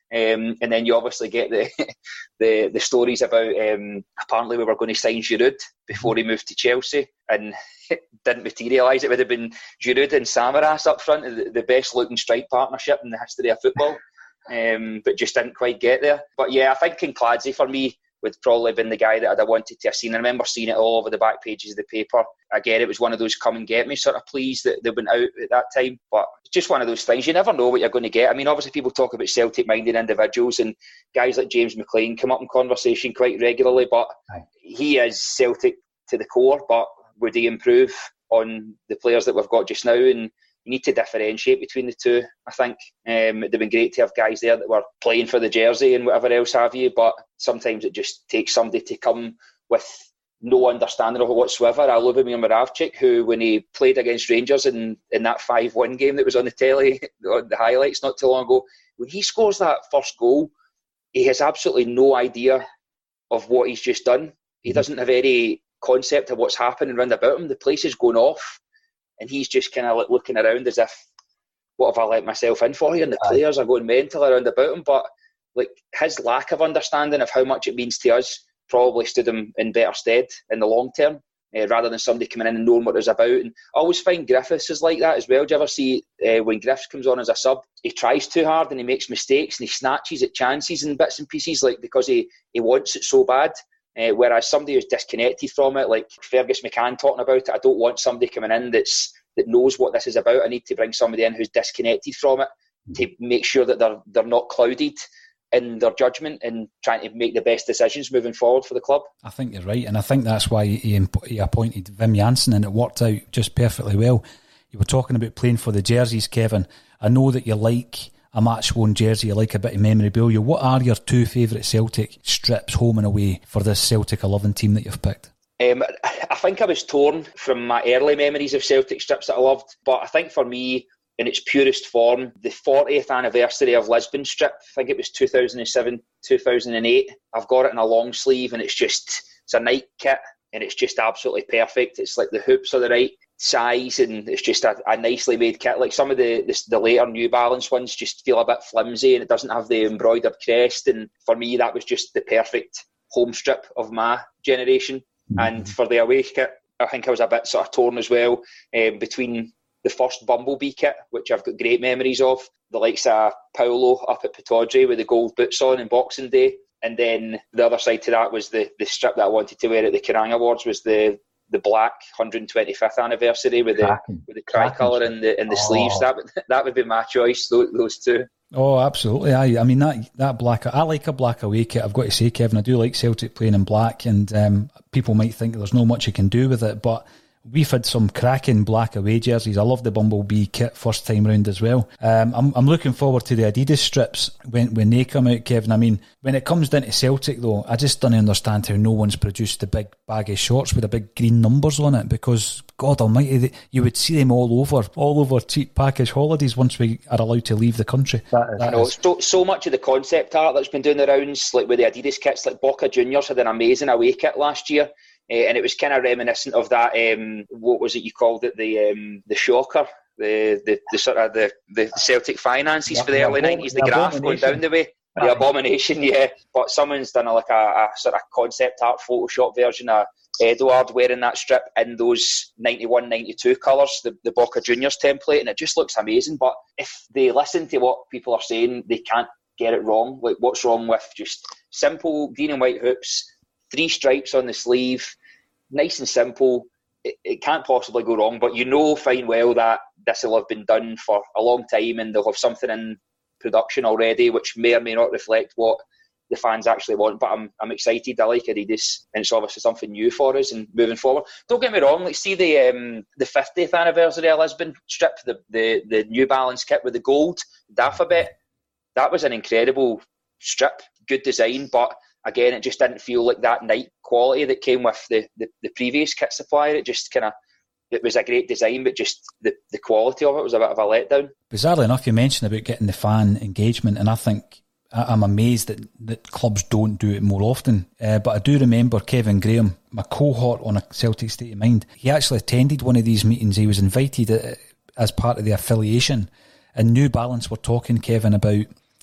Speaker 9: Um, and then you obviously get the the, the stories about um, apparently we were going to sign Giroud before he moved to Chelsea, and it didn't materialise. It would have been Giroud and Samaras up front, the, the best looking strike partnership in the history of football, um, but just didn't quite get there. But yeah, I think Kincladze for me would probably been the guy that I'd have wanted to have seen. I remember seeing it all over the back pages of the paper. Again, it was one of those come and get me sort of pleas that they went out at that time. But it's just one of those things. You never know what you're going to get. I mean, obviously people talk about Celtic-minded individuals, and guys like James McLean come up in conversation quite regularly, but Aye. he is Celtic to the core. But would he improve on the players that we've got just now? And you need to differentiate between the two, I think. Um, it'd have been great to have guys there that were playing for the jersey and whatever else have you, but sometimes it just takes somebody to come with no understanding of it whatsoever. I love Lubomir Moravcik, who, when he played against Rangers in, in that five one game that was on the telly, on the highlights not too long ago, when he scores that first goal, he has absolutely no idea of what he's just done. He doesn't have any concept of what's happening around about him. The place is going off, and he's just kind of like looking around as if, what have I let myself in for here? And the Aye. players are going mental around about him. But like his lack of understanding of how much it means to us probably stood him in better stead in the long term, uh, rather than somebody coming in and knowing what it was about. And I always find Griffiths is like that as well. Do you ever see uh, when Griffiths comes on as a sub, he tries too hard and he makes mistakes and he snatches at chances and bits and pieces, like because he, he wants it so bad. Uh, whereas somebody who's disconnected from it, like Fergus McCann talking about it, I don't want somebody coming in that's that knows what this is about. I need to bring somebody in who's disconnected from it to make sure that they're they're not clouded in their judgment and trying to make the best decisions moving forward for the club.
Speaker 8: I think you're right, and I think that's why he, he appointed Wim Jansen, and it worked out just perfectly well. You were talking about playing for the jerseys, Kevin. I know that you like a match-worn jersey, you like a bit of memorabilia. What are your two favourite Celtic strips, home and away, for this Celtic eleven team that you've picked?
Speaker 9: Um, I think I was torn from my early memories of Celtic strips that I loved, but I think for me, in its purest form, the fortieth anniversary of Lisbon strip, I think it was two thousand seven, two thousand eight. I've got it in a long sleeve, and it's just, it's a night kit, and it's just absolutely perfect. It's like the hoops are the right size, and it's just a, a nicely made kit. Like some of the, the the later New Balance ones just feel a bit flimsy, and it doesn't have the embroidered crest. And for me, that was just the perfect home strip of my generation. Mm-hmm. And for the away kit, I think I was a bit sort of torn as well, um, between the first Bumblebee kit, which I've got great memories of, the likes of Paolo up at Pittodrie with the gold boots on in Boxing Day, and then the other side to that was the, the strip that I wanted to wear at the Kerrang Awards was the the black one hundred twenty-fifth anniversary with the Cracking. with the tricolour and the and the oh. sleeves. That would that would be my choice. Those, those two.
Speaker 8: Oh, absolutely. I, I mean that that black. I like a black away kit. I've got to say, Kevin, I do like Celtic playing in black, and um, people might think there's not much you can do with it, but we've had some cracking black away jerseys. I love the Bumblebee kit first time round as well. Um, I'm, I'm looking forward to the Adidas strips when, when they come out, Kevin. I mean, when it comes down to Celtic, though, I just don't understand how no one's produced the big baggy shorts with the big green numbers on it, because, God almighty, they, you would see them all over, all over cheap package holidays once we are allowed to leave the country.
Speaker 9: That is, I know, so, so much of the concept art that's been doing the rounds, like with the Adidas kits, like Boca Juniors had an amazing away kit last year. Uh, and it was kind of reminiscent of that. Um, what was it you called it? The um, the shocker, the, the the sort of the, the Celtic finances yeah, for the, the early nineties. The, the graph going down the way, right. The abomination. Yeah, but someone's done a, like a, a sort of concept art Photoshop version of Edouard wearing that strip in those ninety-one ninety-two colours, the the Boca Juniors template, and it just looks amazing. But if they listen to what people are saying, they can't get it wrong. Like, what's wrong with just simple green and white hoops? Three stripes on the sleeve, nice and simple. It, it can't possibly go wrong, but you know fine well that this will have been done for a long time and they'll have something in production already which may or may not reflect what the fans actually want. But I'm I'm excited. I like Adidas, and it's obviously something new for us and moving forward. Don't get me wrong, let's see the um, the fiftieth anniversary of Lisbon strip, the, the, the New Balance kit with the gold, the alphabet. That was an incredible strip, good design, but again, it just didn't feel like that night quality that came with the, the, the previous kit supplier. It just kind of, it was a great design, but just the, the quality of it was a bit of a letdown.
Speaker 8: Bizarrely enough, you mentioned about getting the fan engagement, and I think I'm amazed that, that clubs don't do it more often. Uh, but I do remember Kevin Graham, my cohort on a Celtic State of Mind, he actually attended one of these meetings. He was invited as part of the affiliation, and New Balance were talking, Kevin, about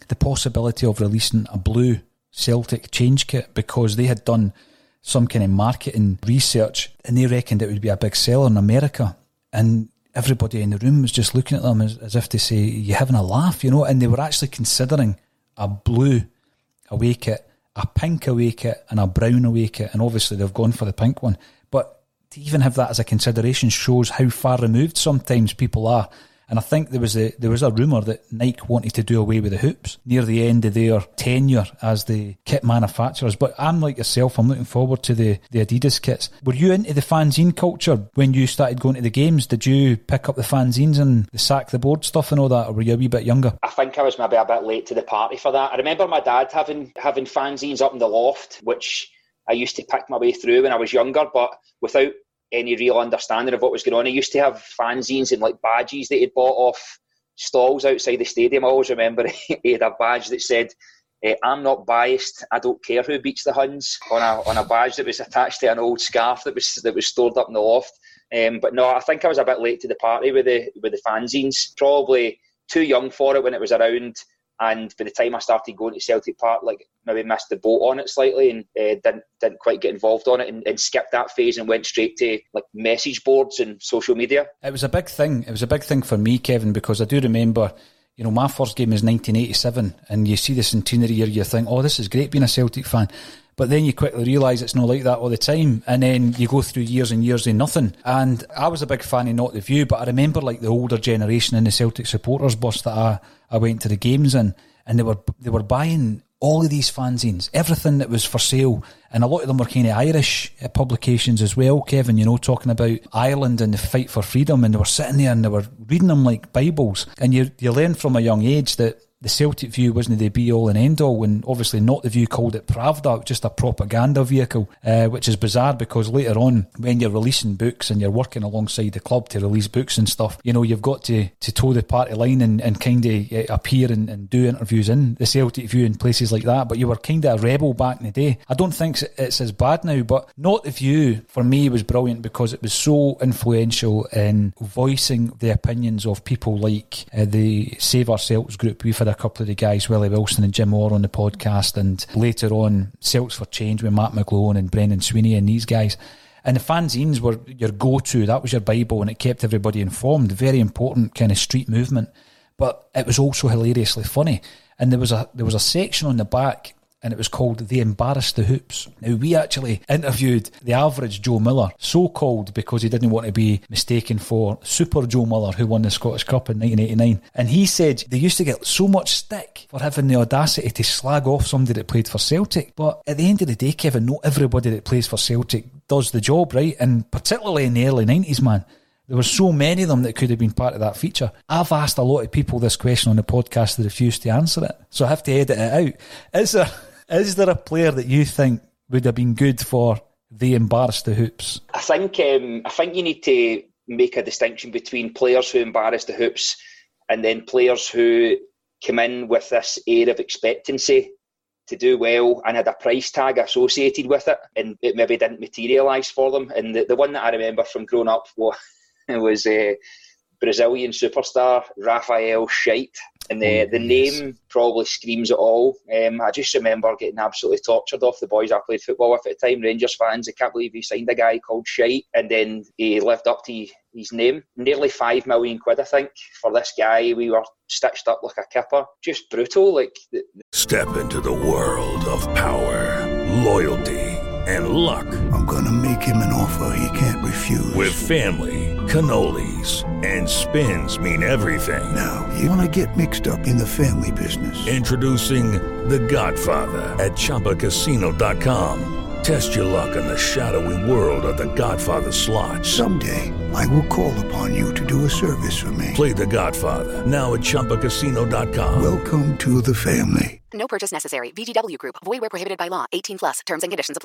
Speaker 8: the possibility of releasing a blue Celtic change kit because they had done some kind of marketing research and they reckoned it would be a big seller in America. And everybody in the room was just looking at them as, as if to say, you're having a laugh, you know, and they were actually considering a blue away kit, a pink away kit and a brown away kit, and obviously they've gone for the pink one. But to even have that as a consideration shows how far removed sometimes people are. And I think there was a there was a rumour that Nike wanted to do away with the hoops near the end of their tenure as the kit manufacturers. But I'm like yourself, I'm looking forward to the, the Adidas kits. Were you into the fanzine culture when you started going to the games? Did you pick up the fanzines and the sack the board stuff and all that, or were you a wee bit younger?
Speaker 9: I think I was maybe a bit late to the party for that. I remember my dad having having fanzines up in the loft, which I used to pick my way through when I was younger, but without any real understanding of what was going on. He used to have fanzines and like badges that he'd bought off stalls outside the stadium. I always remember he had a badge that said, eh, I'm not biased, I don't care who beats the Huns, on a on a badge that was attached to an old scarf that was that was stored up in the loft. Um, but no, I think I was a bit late to the party with the with the fanzines. Probably too young for it when it was around. And by the time I started going to Celtic Park, like maybe missed the boat on it slightly and uh, didn't didn't quite get involved on it and, and skipped that phase and went straight to like message boards and social media.
Speaker 8: It was a big thing. It was a big thing for me, Kevin, because I do remember, you know, my first game was nineteen eighty-seven, and you see the centenary year, you think, oh, this is great being a Celtic fan. But then you quickly realise it's not like that all the time, and then you go through years and years of nothing. And I was a big fan of Not The View, but I remember like the older generation in the Celtic supporters bus that I, I went to the games in, and they were they were buying all of these fanzines, everything that was for sale, and a lot of them were kind of Irish publications as well, Kevin, you know, talking about Ireland and the fight for freedom, and they were sitting there and they were reading them like Bibles. And you you learn from a young age that the Celtic View wasn't the be-all and end-all, when obviously Not The View called it Pravda, just a propaganda vehicle, uh, which is bizarre because later on, when you're releasing books and you're working alongside the club to release books and stuff, you know, you've got to, to toe the party line and, and kind of uh, appear and, and do interviews in the Celtic View and places like that, but you were kind of a rebel back in the day. I don't think it's as bad now, but Not The View, for me, was brilliant because it was so influential in voicing the opinions of people like uh, the Save Our Celts group. We've had a couple of the guys, Willie Wilson and Jim Orr, on the podcast, and later on Celts for Change with Matt McGlone and Brendan Sweeney and these guys. And the fanzines were your go-to, that was your Bible, and it kept everybody informed. Very important kind of street movement, but it was also hilariously funny. And there was a there was a section on the back, and it was called They Embarrassed the Hoops. Now, we actually interviewed the average Joe Miller, so called because he didn't want to be mistaken for Super Joe Miller, who won the Scottish Cup in nineteen eighty-nine. And he said they used to get so much stick for having the audacity to slag off somebody that played for Celtic. But at the end of the day, Kevin, not everybody that plays for Celtic does the job, right? And particularly in the early nineties, man, there were so many of them that could have been part of that feature. I've asked a lot of people this question on the podcast that refused to answer it, so I have to edit it out. Is there... Is there a player that you think would have been good for They Embarrassed the Hoops?
Speaker 9: I think um, I think you need to make a distinction between players who embarrass the hoops and then players who come in with this air of expectancy to do well and had a price tag associated with it, and it maybe didn't materialise for them. And the, the one that I remember from growing up was, was uh, Brazilian superstar Rafael Scheidt. And the, oh, the name yes. probably screams it all. Um, I just remember getting absolutely tortured off the boys I played football with at the time, Rangers fans. I can't believe he signed a guy called Scheidt. And then he lived up to his name. Nearly five million quid, I think, for this guy. We were stitched up like a kipper. Just brutal. Like
Speaker 15: Step into the world of power, loyalty, and luck.
Speaker 16: I'm going to make him an offer he can't refuse.
Speaker 15: With family, cannolis, and spins mean everything.
Speaker 16: Now, you want to get mixed up in the family business.
Speaker 15: Introducing The Godfather at Chumba Casino dot com. Test your luck in the shadowy world of The Godfather slot.
Speaker 16: Someday, I will call upon you to do a service for me.
Speaker 15: Play The Godfather, now at Chumba Casino dot com.
Speaker 16: Welcome to the family.
Speaker 17: No purchase necessary. V G W Group. Void where prohibited by law. eighteen plus. Terms and conditions apply.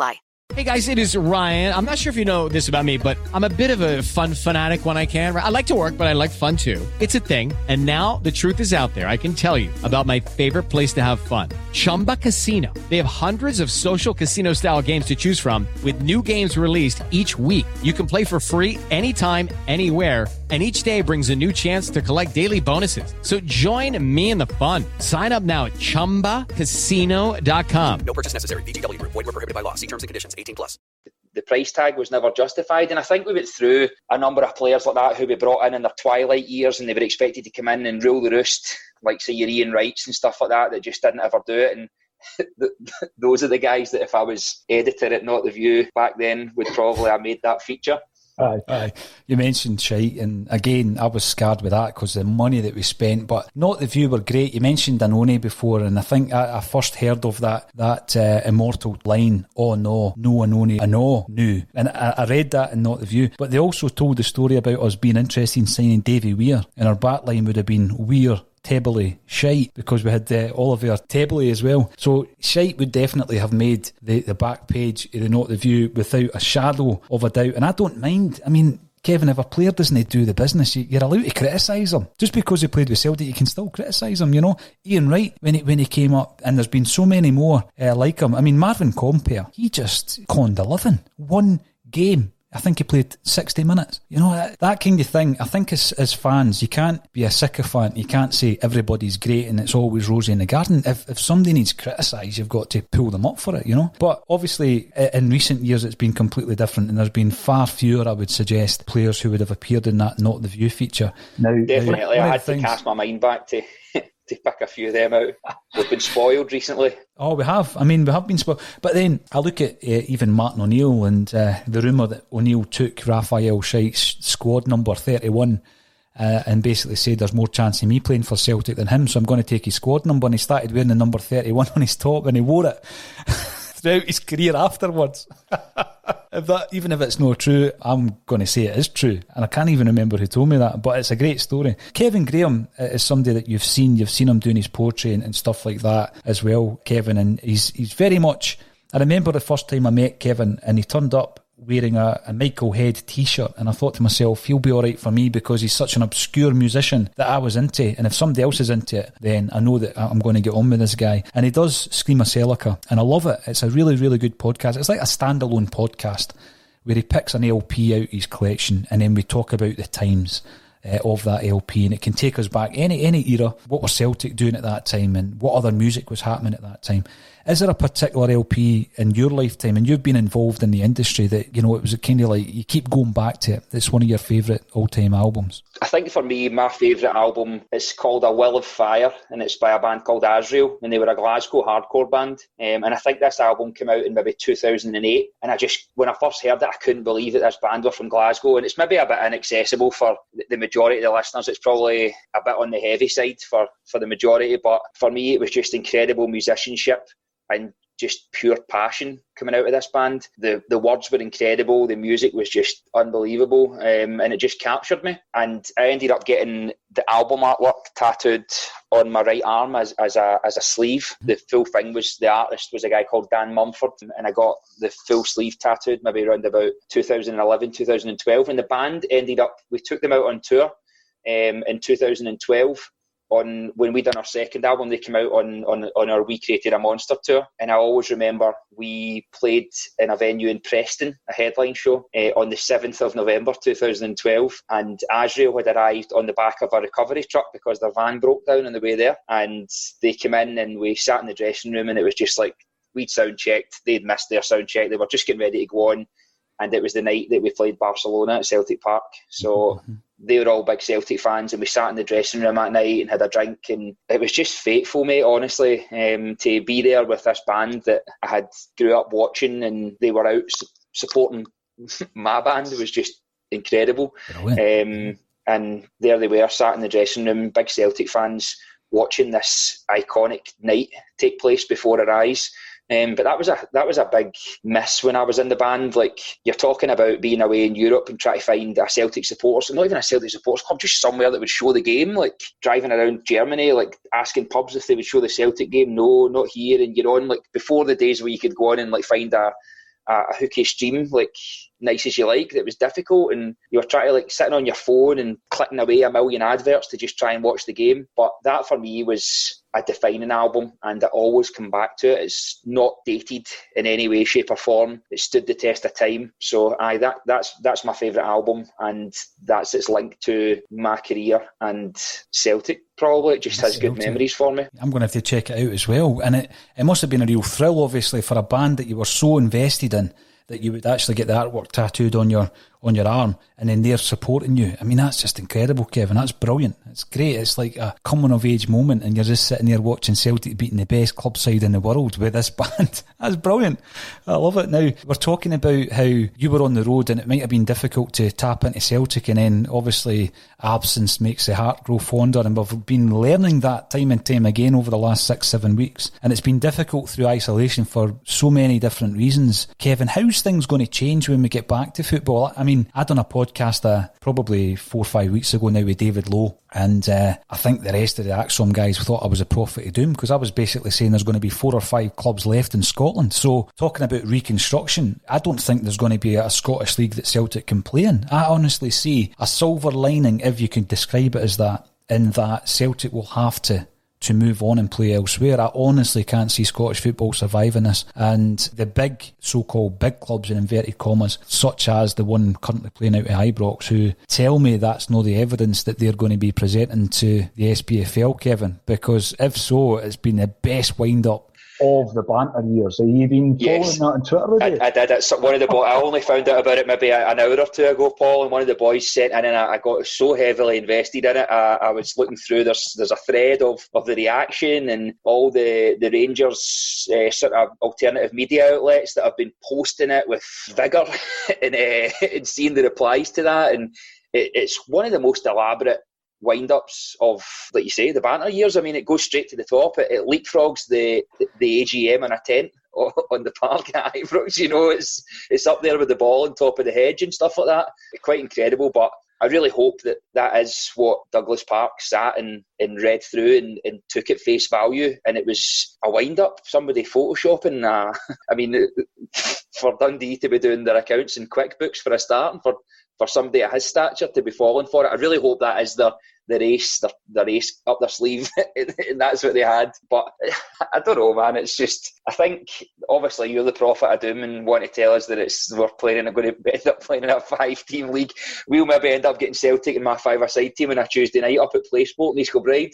Speaker 17: Hey guys, it is Ryan. I'm not sure if you know this about me, but I'm a bit of a fun fanatic when I can. I like to work, but I like fun too. It's a thing. And now the truth is out there. I can tell you about my favorite place to have fun. Chumba Casino. They have hundreds of social casino style games to choose from with new games released each week. You can play for free anytime, anywhere. And each day brings a new chance to collect daily bonuses. So join me in the fun. Sign up now at chumba casino dot com.
Speaker 18: No purchase necessary. V G W Group. Void where prohibited by law. See terms and conditions. eighteen plus.
Speaker 9: The price tag was never justified, and I think we went through a number of players like that who we brought in in their twilight years, and they were expected to come in and rule the roost, like say your Ian Wrights and stuff like that, that just didn't ever do it. And those are the guys that if I was editor at Not The View back then would probably have made that feature.
Speaker 8: Aye. Aye. You mentioned shite, and again, I was scarred with that because the money that we spent. But Not The View were great. You mentioned Danone before, and I think I, I first heard of that that uh, immortal line, "Oh no, no one only I know knew." And I, I read that in Not The View. But they also told the story about us being interested in signing Davy Weir, and our back line would have been Weir, Tebley, Shite, because we had uh, Oliver Tebley as well. So Shite would definitely have made the, the back page of the Not The View without a shadow of a doubt. And I don't mind. I mean, Kevin, if a player doesn't do the business, you, you're allowed to criticise him. Just because he played with Celtic, you can still criticise him, you know. Ian Wright, when he, when he came up, and there's been so many more uh, like him. I mean, Marvin Compere, he just conned a living. One game. I think he played sixty minutes. You know, that, that kind of thing. I think as, as fans, you can't be a sycophant. You can't say everybody's great and it's always rosy in the garden. If, if somebody needs criticised, you've got to pull them up for it, you know. But obviously, in recent years, it's been completely different, and there's been far fewer, I would suggest, players who would have appeared in that Not The View feature.
Speaker 9: Now, Definitely,
Speaker 8: now,
Speaker 9: I had to things... cast my mind back to... to pick a few of them out. We've been spoiled recently.
Speaker 8: Oh, we have. I mean, we have been spoiled. But then I look at uh, even Martin O'Neill and uh, the rumour that O'Neill took Raphael Scheit's squad number thirty-one uh, and basically said there's more chance of me playing for Celtic than him, so I'm going to take his squad number, and he started wearing the number thirty-one on his top, and he wore it throughout his career afterwards. If that, even if it's not true, I'm going to say it is true, and I can't even remember who told me that, but it's a great story. Kevin Graham is somebody that you've seen, you've seen him doing his poetry and, and stuff like that as well, Kevin, and he's he's very much, I remember the first time I met Kevin, and he turned up wearing a, a Michael Head t-shirt, and I thought to myself, he'll be alright for me because he's such an obscure musician that I was into, and if somebody else is into it, then I know that I'm going to get on with this guy. And he does Scream of Celica, and I love it. It's a really, really good podcast. It's like a standalone podcast where he picks an L P out of his collection, and then we talk about the times uh, of that L P, and it can take us back any any era. What were Celtic doing at that time, and what other music was happening at that time? Is there a particular L P in your lifetime, and you've been involved in the industry, that, you know, it was kind of like you keep going back to it? It's one of your favourite all-time albums.
Speaker 9: I think for me, my favourite album is called A Will of Fire, and it's by a band called Azrael, and they were a Glasgow hardcore band. Um, and I think this album came out in maybe two thousand eight, and I just, when I first heard it, I couldn't believe that this band were from Glasgow, and it's maybe a bit inaccessible for the majority of the listeners. It's probably a bit on the heavy side for, for the majority, but for me, it was just incredible musicianship and just pure passion coming out of this band. The the words were incredible, the music was just unbelievable, um, and it just captured me. And I ended up getting the album artwork tattooed on my right arm as, as a as a sleeve. The full thing was, the artist was a guy called Dan Mumford, and I got the full sleeve tattooed maybe around about two thousand eleven, two thousand twelve, and the band ended up, we took them out on tour um, in two thousand twelve. On when we done our second album, they came out on, on on our We Created a Monster tour, and I always remember we played in a venue in Preston, a headline show, uh, on the seventh of November two thousand twelve, and Azrael had arrived on the back of a recovery truck because their van broke down on the way there, and they came in and we sat in the dressing room, and it was just like, we'd sound checked, they'd missed their sound check, they were just getting ready to go on, and it was the night that we played Barcelona at Celtic Park, so mm-hmm. They were all big Celtic fans, and we sat in the dressing room that night and had a drink, and it was just fateful, mate, honestly, um, to be there with this band that I had grew up watching, and they were out su- supporting my band. It was just incredible. Um, and there they were, sat in the dressing room, big Celtic fans, watching this iconic night take place before our eyes. Um, but that was a that was a big miss when I was in the band. Like, you're talking about being away in Europe and trying to find a Celtic supporters, not even a Celtic supporters club, just somewhere that would show the game. Like, driving around Germany, like asking pubs if they would show the Celtic game. No, not here. And you're on, like, before the days where you could go on and like find a a, a hookish stream, like nice as you like, that was difficult, and you were trying to like sitting on your phone and clicking away a million adverts to just try and watch the game. But that for me was a defining album, and I always come back to it. It's not dated in any way, shape or form. It stood the test of time. So aye, that that's that's my favourite album, and that's its link to my career and Celtic. Probably it just has
Speaker 8: Celtic.
Speaker 9: Good memories for me.
Speaker 8: I'm going to have to check it out as well. And it, it must have been a real thrill, obviously, for a band that you were so invested in, that you would actually get the artwork tattooed on your on your arm, and then they're supporting you. I mean, that's just incredible, Kevin. That's brilliant. It's great. It's like a coming of age moment, and you're just sitting there watching Celtic beating the best club side in the world with this band. That's brilliant. I love it. Now, we're talking about how you were on the road and it might have been difficult to tap into Celtic, and then obviously absence makes the heart grow fonder, and we've been learning that time and time again over the last six, seven weeks. And it's been difficult through isolation for so many different reasons. Kevin, how's things going to change when we get back to football? I mean, I done a podcast uh, probably four or five weeks ago now with David Lowe, and uh, I think the rest of the Axom guys thought I was a prophet of doom, because I was basically saying there's going to be four or five clubs left in Scotland. So talking about reconstruction, I don't think there's going to be a Scottish league that Celtic can play in. I honestly see a silver lining, if you can describe it as that, in that Celtic will have to to move on and play elsewhere. I honestly can't see Scottish football surviving this. And the big, so-called big clubs in inverted commas, such as the one currently playing out at Ibrox, who tell me that's not the evidence that they're going to be presenting to the S P F L, Kevin, because if so, it's been the best wind-up of the banter years. Have you been following
Speaker 9: Yes.
Speaker 8: that on Twitter?
Speaker 9: I, I did. It's one of the bo- I only found out about it maybe an hour or two ago, Paul, and one of the boys sent in, and I, I got so heavily invested in it. I, I was looking through. There's there's a thread of, of the reaction and all the the Rangers uh, sort of alternative media outlets that have been posting it with vigour and uh, and seeing the replies to that. And it, it's one of the most elaborate wind-ups of, like you say, the banter years. I mean, it goes straight to the top. It, it leapfrogs the the A G M in a tent on the park at Ibrox. You know, it's it's up there with the ball on top of the hedge and stuff like that. Quite incredible. But I really hope that that is what Douglas Park sat and, and read through and, and took at face value, and it was a wind-up, somebody photoshopping. Uh, I mean, for Dundee to be doing their accounts in QuickBooks for a start, and for for somebody at his stature to be falling for it. I really hope that is the the race, the, the race up their sleeve, and that's what they had. But I don't know, man. It's just, I think, obviously, you're the prophet of doom and want to tell us that it's we're playing, going to end up playing in a five-team league. We'll maybe end up getting Celtic in my five-a-side team on a Tuesday night up at PlaySport in East Kilbride.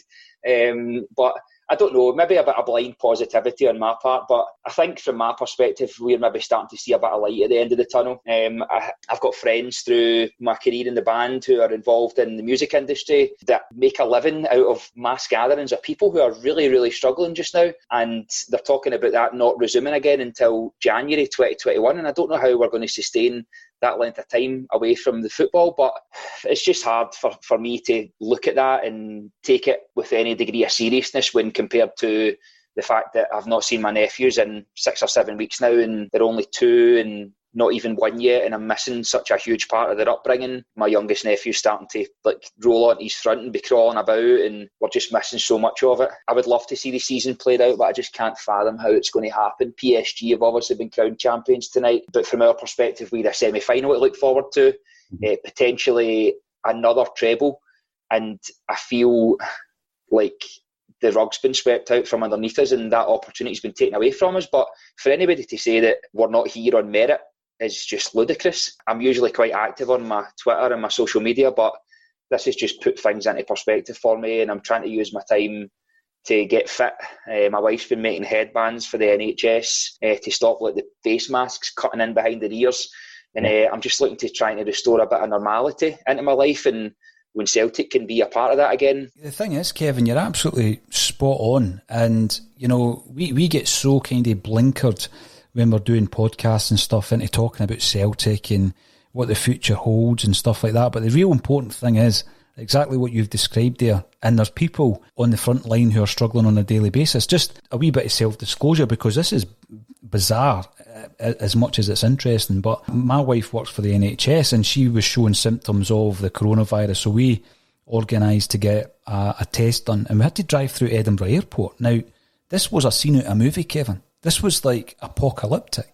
Speaker 9: Um, but I don't know, maybe a bit of blind positivity on my part, but I think from my perspective, we're maybe starting to see a bit of light at the end of the tunnel. Um, I, I've got friends through my career in the band who are involved in the music industry that make a living out of mass gatherings of people who are really, really struggling just now. And they're talking about that not resuming again until January twenty twenty-one. And I don't know how we're going to sustain that length of time away from the football, but it's just hard for, for me to look at that and take it with any degree of seriousness when compared to the fact that I've not seen my nephews in six or seven weeks now, and they're only two and not even one yet, and I'm missing such a huge part of their upbringing. My youngest nephew's starting to like roll on his front and be crawling about, and we're just missing so much of it. I would love to see the season played out, but I just can't fathom how it's going to happen. P S G have obviously been crowned champions tonight, but from our perspective, we had a semi-final to look forward to, mm-hmm. uh, potentially another treble, and I feel like the rug's been swept out from underneath us and that opportunity's been taken away from us. But for anybody to say that we're not here on merit is just ludicrous. I'm usually quite active on my Twitter and my social media, but this has just put things into perspective for me, and I'm trying to use my time to get fit. Uh, my wife's been making headbands for the N H S uh, to stop like the face masks cutting in behind the ears, and uh, I'm just looking to try to restore a bit of normality into my life, and when Celtic can be a part of that again.
Speaker 8: The thing is, Kevin, you're absolutely spot on, and you know, we, we get so kind of blinkered when we're doing podcasts and stuff into talking about Celtic and what the future holds and stuff like that. But the real important thing is exactly what you've described there. And there's people on the front line who are struggling on a daily basis. Just a wee bit of self-disclosure, because this is bizarre as much as it's interesting. But my wife works for the N H S and she was showing symptoms of the coronavirus. So we organised to get a, a test done, and we had to drive through Edinburgh Airport. Now, this was a scene out of a movie, Kevin. This was like apocalyptic.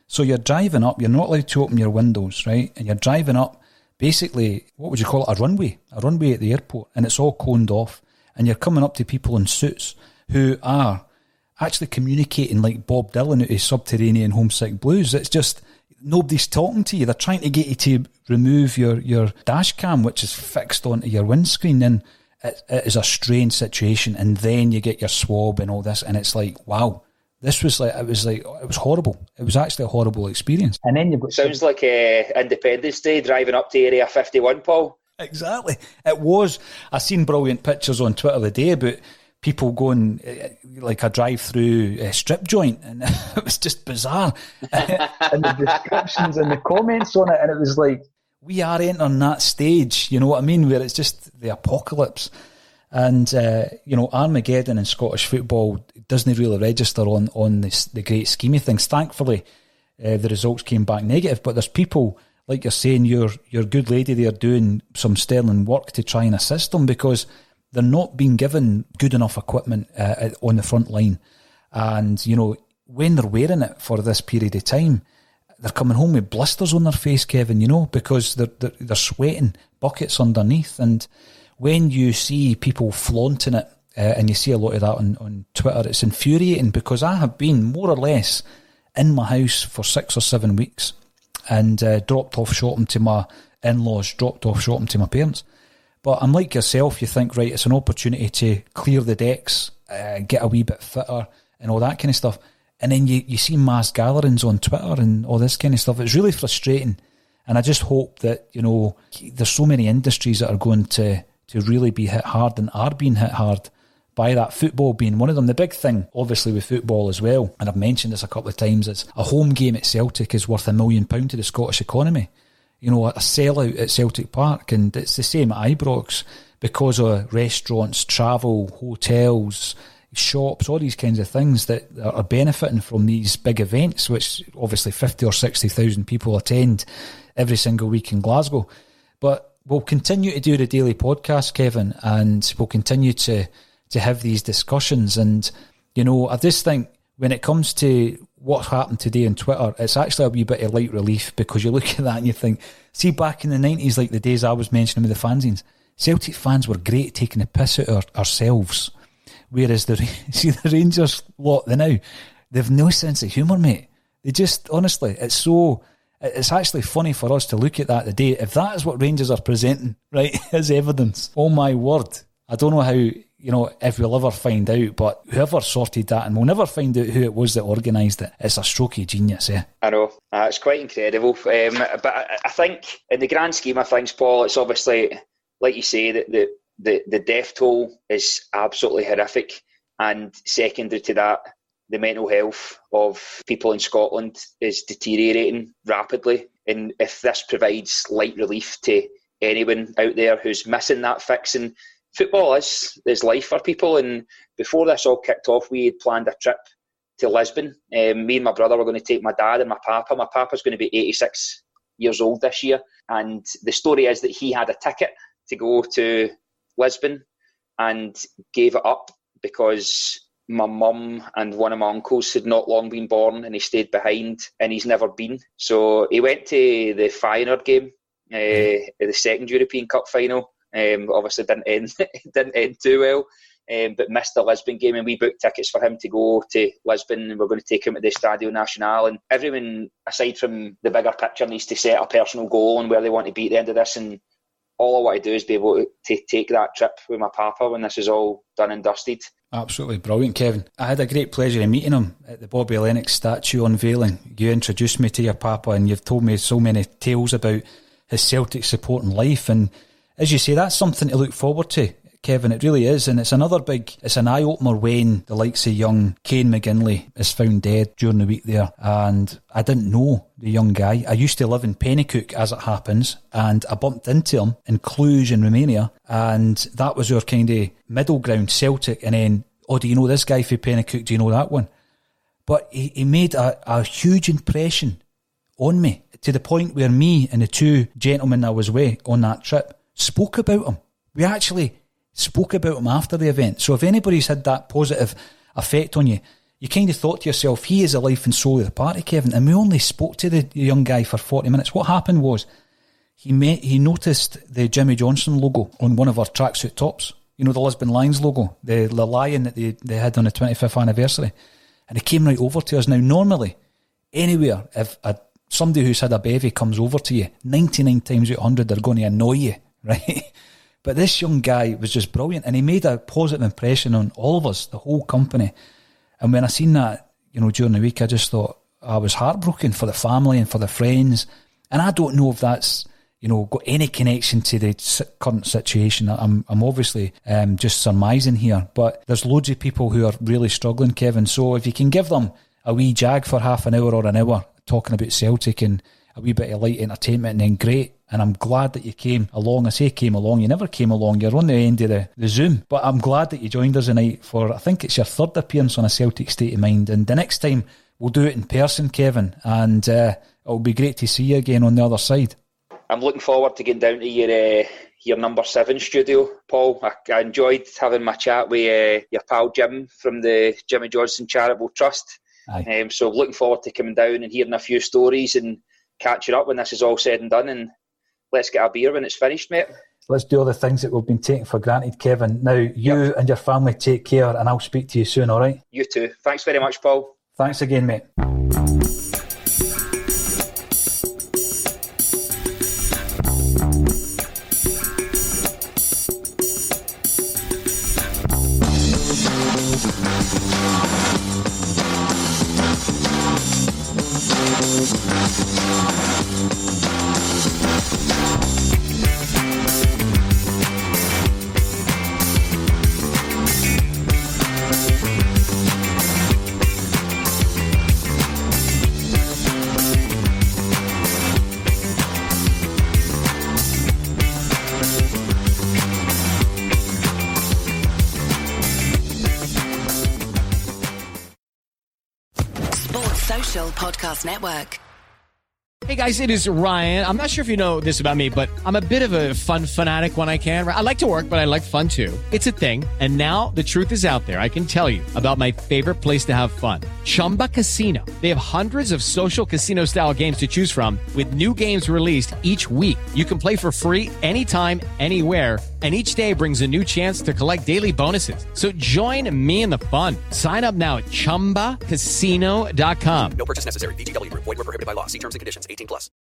Speaker 8: So you're driving up, you're not allowed to open your windows, right? And you're driving up, basically, what would you call it, a runway, a runway at the airport, and it's all coned off, and you're coming up to people in suits who are actually communicating like Bob Dylan out of Subterranean Homesick Blues. It's just, nobody's talking to you. They're trying to get you to remove your, your dash cam, which is fixed onto your windscreen, and it, it is a strange situation. And then you get your swab and all this, and it's like, wow, this was like, it was like, it was horrible. It was actually a horrible experience. And then you've got
Speaker 9: sounds like uh, Independence Day driving up to Area fifty-one, Paul.
Speaker 8: Exactly, it was. I seen brilliant pictures on Twitter the day about people going uh, like a drive-through uh, strip joint, and it was just bizarre. And the descriptions and the comments on it, and it was like, we are entering that stage, you know what I mean, where it's just the apocalypse. And, uh, you know, Armageddon in Scottish football doesn't really register on, on this, the great scheme of things. Thankfully, uh, the results came back negative, but there's people, like you're saying, your your good lady there doing some sterling work to try and assist them, because they're not being given good enough equipment uh, on the front line. And, you know, when they're wearing it for this period of time, they're coming home with blisters on their face, Kevin, you know, because they're, they're, they're sweating buckets underneath. And when you see people flaunting it, uh, and you see a lot of that on, on Twitter, it's infuriating, because I have been more or less in my house for six or seven weeks and uh, dropped off shopping to my in-laws, dropped off shopping to my parents. But I'm like yourself, you think, right, it's an opportunity to clear the decks, uh, get a wee bit fitter and all that kind of stuff. And then you, you see mass gatherings on Twitter and all this kind of stuff. It's really frustrating. And I just hope that, you know, there's so many industries that are going to, to really be hit hard and are being hit hard by that, football being one of them. The big thing, obviously, with football as well, and I've mentioned this a couple of times, is a home game at Celtic is worth a million pounds to the Scottish economy. You know, a sellout at Celtic Park, and it's the same at Ibrox because of restaurants, travel, hotels, shops, all these kinds of things that are benefiting from these big events, which obviously fifty or sixty thousand people attend every single week in Glasgow. But we'll continue to do the daily podcast, Kevin, and we'll continue to to have these discussions. And, you know, I just think when it comes to what happened today on Twitter, it's actually a wee bit of light relief, because you look at that and you think, see, back in the nineties, like the days I was mentioning with the fanzines, Celtic fans were great at taking the piss out of our, ourselves. Whereas the see the Rangers lot, they now, they've no sense of humour, mate. They just, honestly, it's so, it's actually funny for us to look at that today. If that is what Rangers are presenting, right, as evidence, oh my word, I don't know how, you know, if we'll ever find out, but whoever sorted that, and we'll never find out who it was that organised it, it's a stroke of genius, eh?
Speaker 9: I know, uh, it's quite incredible. Um, but I, I think, in the grand scheme of things, Paul, it's obviously, like you say, that the, the, the death toll is absolutely horrific. And secondary to that, the mental health of people in Scotland is deteriorating rapidly. And if this provides light relief to anyone out there who's missing that fix, and football is, is life for people. And before this all kicked off, we had planned a trip to Lisbon. Um, me and my brother were going to take my dad and my papa. My papa's going to be eighty-six years old this year. And the story is that he had a ticket to go to Lisbon and gave it up because my mum and one of my uncles had not long been born, and he stayed behind and he's never been. So he went to the Feyenoord game, uh, the second European Cup final. Um, obviously didn't end didn't end too well, um, but missed the Lisbon game, and we booked tickets for him to go to Lisbon, and we're going to take him to the Estadio Nacional. And everyone, aside from the bigger picture, needs to set a personal goal on where they want to be at the end of this. And all I want to do is be able to, to take that trip with my papa when this is all done and dusted.
Speaker 8: Absolutely brilliant, Kevin. I had a great pleasure of meeting him at the Bobby Lennox statue unveiling. You introduced me to your papa, and you've told me so many tales about his Celtic supporting life. And as you say, that's something to look forward to, Kevin. It really is. And it's another big, it's an eye-opener when the likes of young Kane McGinley is found dead during the week there. And I didn't know the young guy. I used to live in Penicuik, as it happens, and I bumped into him in Cluj in Romania. And that was our kind of middle ground, Celtic. And then, oh, do you know this guy for Penicuik? Do you know that one? But he, he made a, a huge impression on me, to the point where me and the two gentlemen I was with on that trip spoke about him. We actually spoke about him after the event. So if anybody's had that positive effect on you, you kind of thought to yourself, he is the life and soul of the party, Kevin. And we only spoke to the young guy for forty minutes. What happened was he met, he noticed the Jimmy Johnson logo on one of our tracksuit tops. You know, the Lisbon Lions logo, the, the lion that they, they had on the twenty-fifth anniversary. And he came right over to us. Now, normally, anywhere, if a, somebody who's had a bevy comes over to you, ninety-nine times out of one hundred, they're going to annoy you, right? But this young guy was just brilliant, and he made a positive impression on all of us, the whole company. And when I seen that, you know, during the week, I just thought I was heartbroken for the family and for the friends. And I don't know if that's, you know, got any connection to the current situation. I'm I'm obviously um, just surmising here, but there's loads of people who are really struggling, Kevin. So if you can give them a wee jag for half an hour or an hour talking about Celtic and a wee bit of light entertainment, and then great. And I'm glad that you came along. I say came along, you never came along. You're on the end of the, the Zoom. But I'm glad that you joined us tonight for, I think it's your third appearance on A Celtic State of Mind. And the next time we'll do it in person, Kevin. And uh, it'll be great to see you again on the other side.
Speaker 9: I'm looking forward to getting down to your uh, your number seven studio, Paul. I, I enjoyed having my chat with uh, your pal Jim from the Jimmy Johnson Charitable Trust. Um, so looking forward to coming down and hearing a few stories and catching up when this is all said and done. And let's get a beer when it's finished, mate.
Speaker 8: Let's do all the things that we've been taking for granted, Kevin. Now, you yep. and your family take care, and I'll speak to you soon, all right?
Speaker 9: You too. Thanks very much, Paul.
Speaker 8: Thanks again, mate.
Speaker 19: Podcast Network.
Speaker 17: Hey guys, it is Ryan. I'm not sure if you know this about me, but I'm a bit of a fun fanatic when I can. I like to work, but I like fun too. It's a thing. And now the truth is out there. I can tell you about my favorite place to have fun. Chumba Casino. They have hundreds of social casino style games to choose from with new games released each week. You can play for free anytime, anywhere. And each day brings a new chance to collect daily bonuses. So join me in the fun. Sign up now at chumba casino dot com.
Speaker 18: No purchase necessary. V G W Group. Void where prohibited by law. See terms and conditions. eighteen plus.